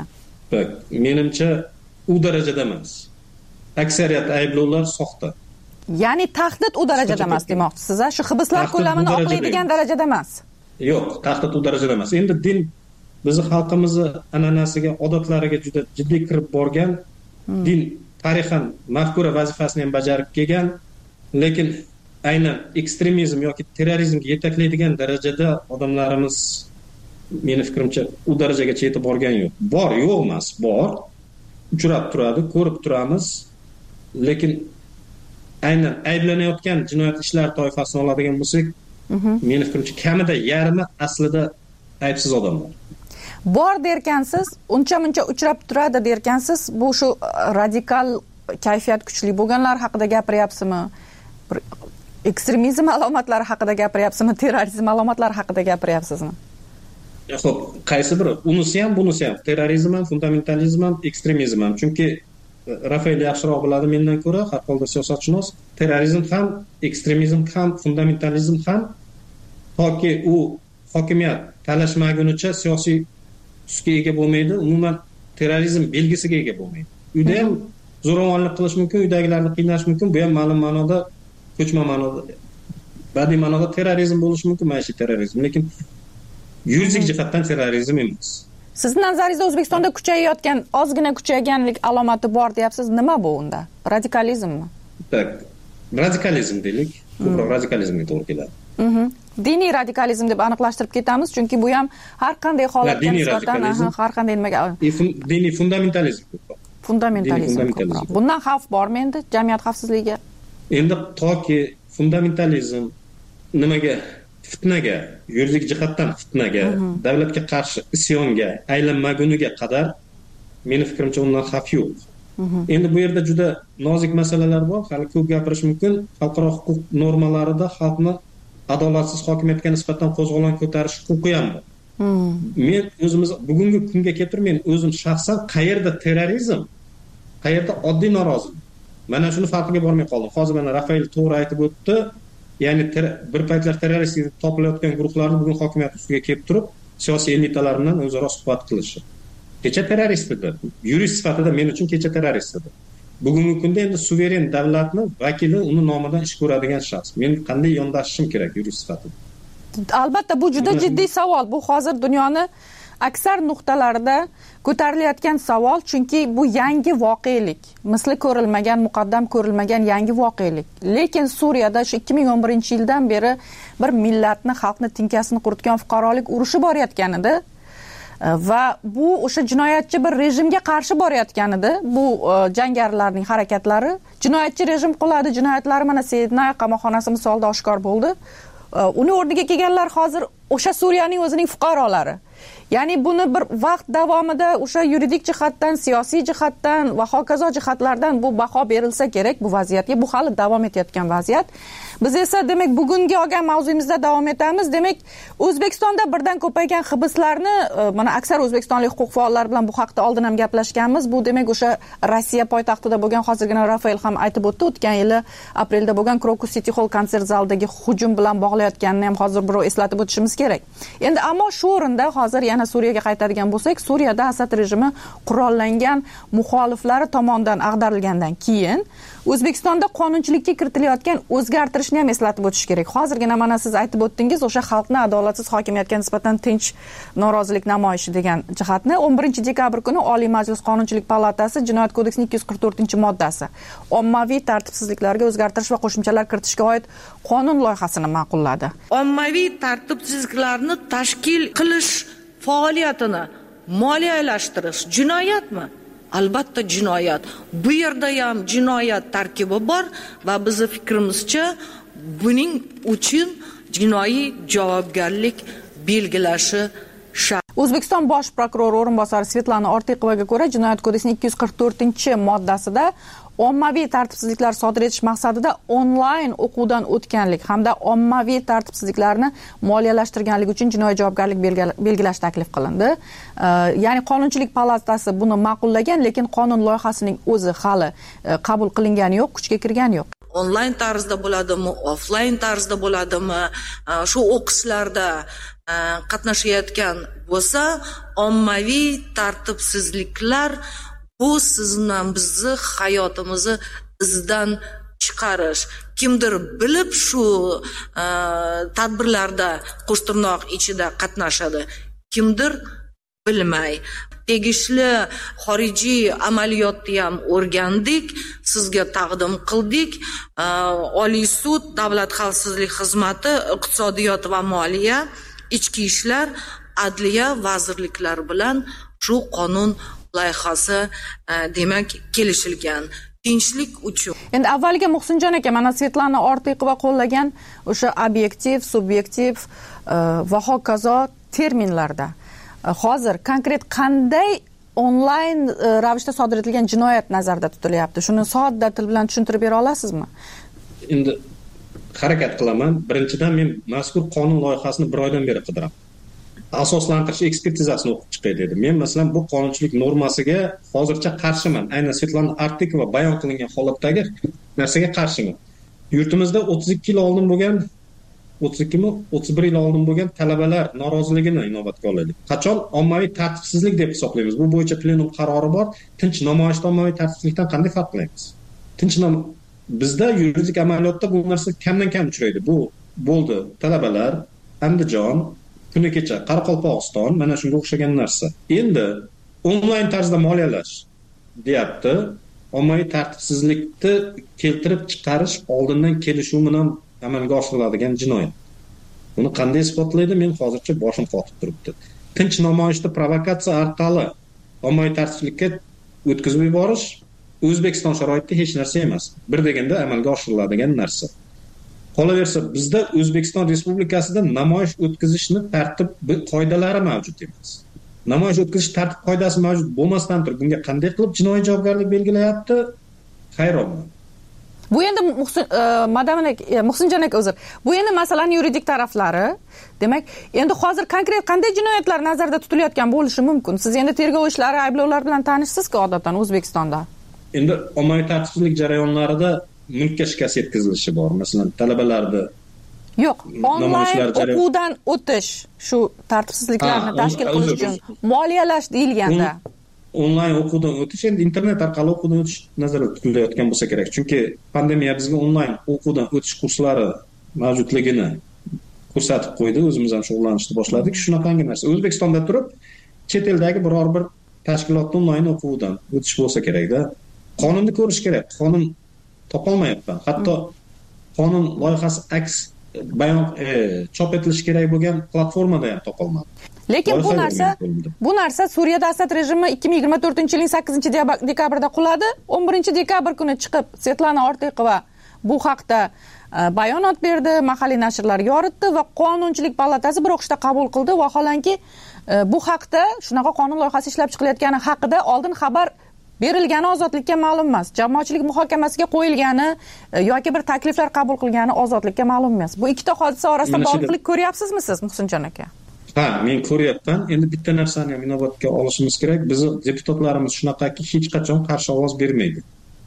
Menimcha u darajada emas. Aksariyat ayblovlar soxta. Ya'ni tahdid u darajada emas demoqchisiz, shu hibslar ko'lamini oqlaydigan darajada emas. Yo'q, tahdid u darajada emas. Endi din bizni xalqimizni an'anasiga, odatlariga juda jiddiy kirib borgan, din tarixan mafkura vazifasini ham bajarib kelgan, lekin aynan ekstremizm yoki terrorizmga yetaklaydigan darajada odamlarimiz meni fikrimcha u darajagacha yetib borgan yo'q. Bor, yo'q emas, bor. Uchrab turadi, ko'rib turamiz, lekin aynan ayblanayotgan jinoyat ishlari toifasini oladigan bo'lsak, meni fikrimcha kamida yarmi aslida aybsiz odamlar. Bor derkansiz, uncha-muncha uchrab turadi derkansiz, bu shu radikal kayfiyat kuchli bo'lganlar haqida gapiryapsizmi? Ekstremizm alomatlari haqida gapiryapsizmi? Terrorizm alomatlari haqida gapiryapsizmi? Xo'p, qaysi biri? Unisi ham, bunisi ham. Terrorizm ham, fundamentalizm ham, ekstremizm ham. Chunki Rafael yaxshiroq biladi mendan ko'ra, har holda siyosatshunos, terrorizm ham, ekstremizm ham, fundamentalizm ham toki u hokimiyat talashmagunicha siyosiy tusga ega bo'lmaydi, umuman terrorizm belgisiga ega bo'lmaydi. Uyda ham zo'ravonlik qilish mumkin, uydagilarni qiynash mumkin, bu ham ma'lum ma'noda ko'chma ma'noda badiiy ma'noda terrorizm bo'lishi mumkin, maishiy terrorizm, lekin yuridik jihatdan terrorizm emas. Sizni nazaringizda O'zbekistonda kuchayayotgan, ozgina kuchayganlik alomati bor deyapsiz. Nima bu unda? Radikalizmmi? Tak, radikalizm deylik. Ko'proq radikalizmga to'g'ri keladi. Diniy radikalizm deb aniqlashtirib ketamiz, chunki bu ham har qanday holatga nisbatan, har qanday nimaga diniy fundamentalizm ko'proq. Fundamentalizm ko'proq. Bundan xavf bormi endi jamiyat xavfsizligiga? Endi toki fundamentalizm nimaga, fitnaga, yuridik jihatdan fitnaga, davlatga qarshi isyonga aylanmaguniga qadar meni fikrimcha undan xavf yo'q. Endi bu yerda juda nozik masalalar bor, hali ko'p gapirish mumkin. Xalqaro huquq normalarida xalqni adolatsiz hokimiyatga nisbatan qo'zg'olon ko'tarish huquqi ham bor. Men o'zimiz bugungi kunga keltirib, men o'zim shaxsan qayerda terrorizm, qayerda oddiy norozilik, mana shuni farqiga bormay qoldim. Hozir mana Rafael to'g'ri aytib o'tdi. Ya'ni bir paytlar terrorist deb topilayotgan guruhlarni bugun hokimiyat ustiga kelib turib, siyosiy elitalar bilan o'zaro suhbat qilishi. Kecha terrorist edi. Yurist sifatida men uchun kecha terrorist edi. Bugungi kunda endi suveren davlatni vakili uni nomidan ish ko'radigan shaxs. Men qanday yondashishim kerak yurist sifatida? Albatta bu juda jiddiy savol. Bu hozir dunyoni aksar nuqtalarida ko'tarilayotgan savol, chunki bu yangi voqelik. Misli ko'rilmagan, muqaddam ko'rilmagan yangi voqelik. Lekin Suriyada shu 2011-yildan beri bir millatni, xalqni tinkasini quritgan fuqarolik urushi borayotganida va bu o'sha jinoyatchi bir rejimga qarshi borayotganida, bu jangarilarning harakatlari, jinoyatchi rejim qiladi, jinoyatlari mana Sidney qamoqxonasi misolida oshkor bo'ldi. Uni o'rniga kelganlar hozir o'sha Suriyaning o'zining fuqarolari. Ya'ni buni bir vaqt davomida o'sha yuridik jihatdan, siyosiy jihatdan va hokazo jihatlardan bu baho berilsa kerak bu vaziyatga. Bu hali davom etayotgan vaziyat. Biz esa demak bugungi olgan mavzuyimizda davom etamiz. Demak, O'zbekistonda birdan ko'paygan hibslarni, mana aksar o'zbekistonlik huquq faollari bilan bu haqda oldin ham gaplashganmiz. Bu demak o'sha Rossiya poytaxtida bo'lgan, hozirgina Rafael ham aytib o'tdi, o'tgan yili aprelda bo'lgan Crocus City Hall konsert zalidagi hujum bilan bog'layotganini ham hozir birov eslatib o'tishimiz kerak. Endi ammo shu o'rinda hozir yana Suriyaga qaytadigan bo'lsak, Suriyada Asad rejimi qurollangan muxoliflari tomonidan ag'darilgandan keyin O'zbekistonda qonunchilikka kiritilayotgan o'zgartirishni ham eslatib o'tish kerak. Hozirgina mana siz aytib o'tdingiz, o'sha xalqni adolatsiz hokimiyatga nisbatan tinch norozilik namoyishi degan jihatni 11-dekabr kuni Oliy Majlis Qonunchilik palatasi Jinoyat kodeksining 244-moddasi ommaviy tartibsizliklarga o'zgartirish va qo'shimchalar kiritishga oid qonun loyihasini ma'qulladi. Ommaviy tartibsizliklarni tashkil qilish faoliyatini moliyalashtirish jinoyatmi? Albatta jinoyat. Bu yerda ham jinoyat tarkibi bor va bizning fikrimizcha buning uchun jinoiy javobgarlik belgilashi shart. O'zbekiston bosh prokurori o'rinbosari Svetlana Ortiqovaga ko'ra, Jinoyat kodeksining 244-moddasida ommaviy tartibsizliklar sodir etish maqsadida onlayn o'quvdan o'tganlik hamda ommaviy tartibsizliklarni moliyalashtirganlik uchun jinoiy javobgarlik belgilash taklif qilindi. Ya'ni Qonunchilik palatasi buni ma'qullagan, lekin qonun loyihasining o'zi hali qabul qilingani yo'q, kuchga kirgani yo'q. Onlayn tarzda bo'ladimi, offlayn tarzda bo'ladimi, shu o'qishlarda qatnashayotgan bo'lsa, ommaviy tartibsizliklar bu sizni bizni hayotimizni izdan chiqarish. Kimdir bilib shu tadbirlarda qo'shtirnoq ichida qatnashadi, kimdir bilmay. Tegishli xorijiy amaliyotni ham o'rgandik, sizga taqdim qildik. Oliy sud, Davlat xavfsizlik xizmati, iqtisodiyot va moliya, ichki ishlar, adliya vazirliklari bilan shu qonun loyihasi demak kelishilgan. Tinchlik uchun. Endi avvaliga Muhsinjon aka, mana Svetlana Ortiqova qo'llagan o'sha obyektiv, subyektiv va hokazo terminlarda hozir konkret qanday onlayn ravishda sodir etilgan jinoyat nazarda tutilyapti? Shuni sodda til bilan tushuntirib bera olasizmi? Endi harakat qilaman. Birinchidan men mazkur qonun loyihasini bir oydan beri qidiraman. asoslantirish ekspertizasini o'qib chiqay dedi. Men masalan bu qonunchilik normasiga hozircha qarshiman. Aynan Svetlana Artikova bayon qilingan holatdagi narsaga qarshiman. Yurtimizda 32 yil oldin bo'lgan 31 yil oldin bo'lgan talabalar noroziligini inobatga olaylik. Qachon ommaviy tartibsizlik deb hisoblaymiz? Bu bo'yicha plenum qarori bor. Tinch namoyishda ommaviy tartibsizlikdan qanday farqlaymiz? Bizda yuridik amaliyotda bu narsa kamdan kam uchraydi. Bu bo'ldi talabalar, Andijon, kuni kecha Qoraqalpog'iston, mana shunga o'xshagan narsa. Endi onlayn tarzda moliyalash deyapti. Ommaviy tartibsizlikni keltirib chiqarish oldindan kelishuv bilan amalga oshiriladigan jinoyat. Buni qanday isbotlaydi? Men hozircha boshim qotib turibdi. Tinch namoyishda provokatsiya orqali ommaviy tartibsizlikka o'tkazib yuborish O'zbekiston sharoitida hech narsa emas. Bir deganda amalga oshiriladigan narsa. Qolaversa, bizda O'zbekiston Respublikasida namoyish o'tkazishni tartib qoidalari mavjud emas. Namoyish o'tkazish tartib qoidasi mavjud bo'lmasdan turib, bunga qanday qilib jinoiy javobgarlik belgilayapti? Hayronman. Bu endi Muhsinjon aka uzr. Bu endi masalaning yuridik taraflari. Demak, endi hozir konkret qanday jinoyatlar nazarda tutilayotgan bo'lishi mumkin? Siz endi tergov ishlari, ayblovlar bilan tanishsiz-ku odatdan O'zbekistonda. Endi ommaviy tartibsizlik jarayonlarida mulkka shikast yetkazilishi bor. Masalan, talabalarda yo'q, onlayn o'quvdan o'tish shu tartibsizliklarni tashkil qilish uchun moliyalash deyilganda. Onlayn o'quvdan o'tish endi internet orqali o'quvdan o'tish nazarda tutilayotgan bo'lsa kerak. Chunki pandemiya bizga onlayn o'quvdan o'tish kurslari mavjudligini ko'rsatib qo'ydi. O'zimiz ham shug'ullanishni boshladik. Shunaqangi narsa. O'zbekistonda turib, chet eldagi biror bir tashkilotda onlayn o'quvdan o'tish bo'lsa kerak-da. Qonunni ko'rish kerak. Qonun topolmayapman. Hatto qonun loyihasi aks bayon chop etilishi kerak bo'lgan platformada ham topolmadim. Lekin bu narsa Suriyada Asad rejimi 2024-yilning 8-dekabrida quladi. 11-dekabr kuni chiqib Svetlana Artikova bu haqda bayonot berdi, mahalliy nashrlar yoritdi va Qonunchilik palatasi bir o'qishda qabul qildi. Vaholanki bu haqda shunaqa qonun loyihasi ishlab chiqilayotgani haqida oldin xabar berilgani ozodlikka ma'lum emas. Jamoatchilik muhokamasiga qo'yilgani yoki bir takliflar qabul qilgani ozodlikka ma'lum emas. Bu ikkita hodisa orasida bog'liqlik ko'ryapsizmi siz, Muhsinjon aka? Ha, men ko'ryapman. Endi bitta narsani ham inobatga olishimiz kerak. Bizni deputatlarimiz shunaqaki hech qachon qarshi ovoz bermaydi.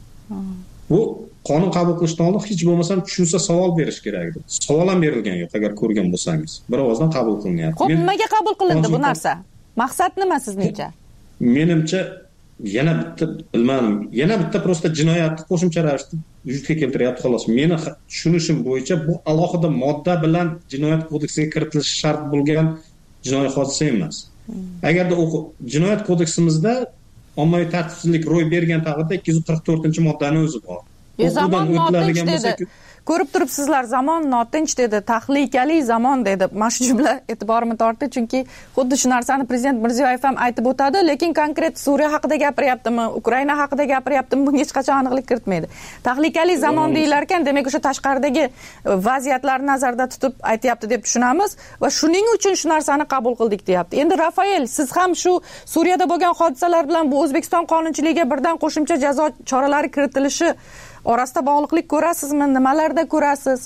Bu qonun qabul qilishdan oldin hech bo'lmasa tushunsa savol berish kerak edi. Savol ham berilgan yo'q, agar ko'rgan bo'lsangiz. Bir ovozdan qabul qilinyapti. Xo'p, nimaga qabul qilindi bu narsa? Maqsad nima sizningcha? Menimcha yana bitta prosta jinoyatni qo'shimcha ravishda vujudga keltiryapti xolos. Meni tushunishim bo'yicha bu alohida modda bilan jinoyat kodeksiga kiritilishi shart bo'lgan jinoiy hodisa emas. Agarda jinoyat kodeksimizda ommaviy tartibsizlik ro'y bergan taqdirda 244-moddani o'zi bor. Zamon notinch dedi. Ko'rib turibsizlar, zamon notinch dedi, tahlikali zamon dedi. Mana shu jumla e'tiborimni tortdi, chunki xuddi shu narsani prezident Mirziyoyev ham aytib o'tadi, lekin konkret Suriya haqida gapiryaptimi, Ukraina haqida gapiryaptimi, bunga hech qachon aniqlik kiritmaydi. Tahlikali zamon deyilar ekan, demak o'sha tashqaridagi vaziyatlarni nazarda tutib aytayapti deb tushunamiz va shuning uchun shu narsani qabul qildik deyapti. Endi Rafael, siz ham shu Suriyada bo'lgan hodisalar bilan bu O'zbekiston qonunchiligiga birdan qo'shimcha jazo choralari kiritilishi orasida bog'liqlik ko'rasizmi? Nimalarda ko'rasiz?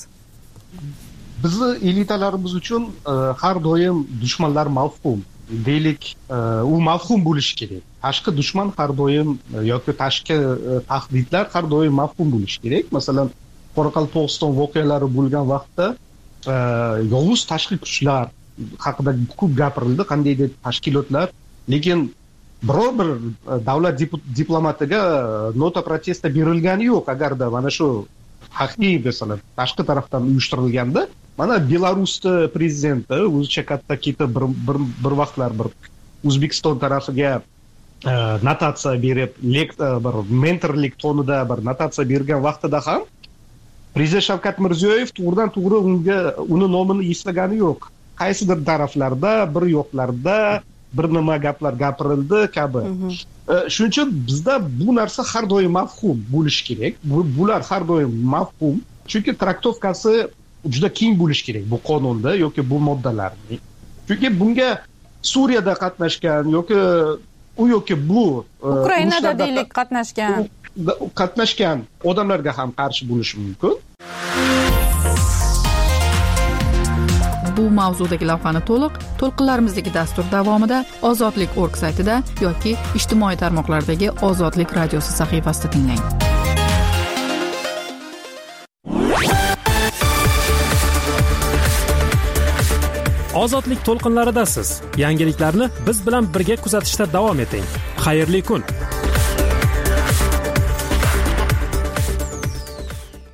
Bizni elitalarimiz uchun har doim dushmanlar mavhum. Deylik, u mavhum bo'lishi kerak. Tashqi dushman har doim yoki tashqi tahdidlar har doim mavhum bo'lishi kerak. Masalan, Qoraqalpog'iston voqealari bo'lgan vaqtda yovuz tashqi kuchlar haqida ko'p gapirildi, qandaydir tashkilotlar, lekin biror bir davlat diplomatiga nota protesta berilgani yo'q. Agarda mana shu haqiqiy masalan tashqi tarafdan uyushtirilganda, mana Belarusda prezidenti o'zicha katta ketib bir vaqtlar bir O'zbekiston tarafiga notatsiya berib, bir mentorlik tonida bir notatsiya bergan vaqtida ham prezident Shavkat Mirziyoyev to'g'ridan-to'g'ri uni nomini eslagani yo'q. Qaysidir taraflarda, bir yo'qlarda bir nima gaplar gapirildi kabi. Shuning uchun bizda bu narsa har doim mavhum bo'lishi kerak. Bular har doim mavhum, chunki traktovkasi juda keng bo'lishi kerak bu qonunda yoki bu moddalarning. Chunki bunga Suriyada qatnashgan yoki bu Ukrainada deylik qatnashgan odamlarga ham qarshi bo'lishi mumkin. bu mavzudagi lavhani to'lqinlarimizdagi dastur davomida ozodlik.org saytida yoki ijtimoiy tarmoqlardagi Ozodlik radiosi sahifasida tinglang. Ozodlik to'lqinlaridasiz. Yangiliklarni biz bilan birga kuzatishda davom eting. Xayrli kun.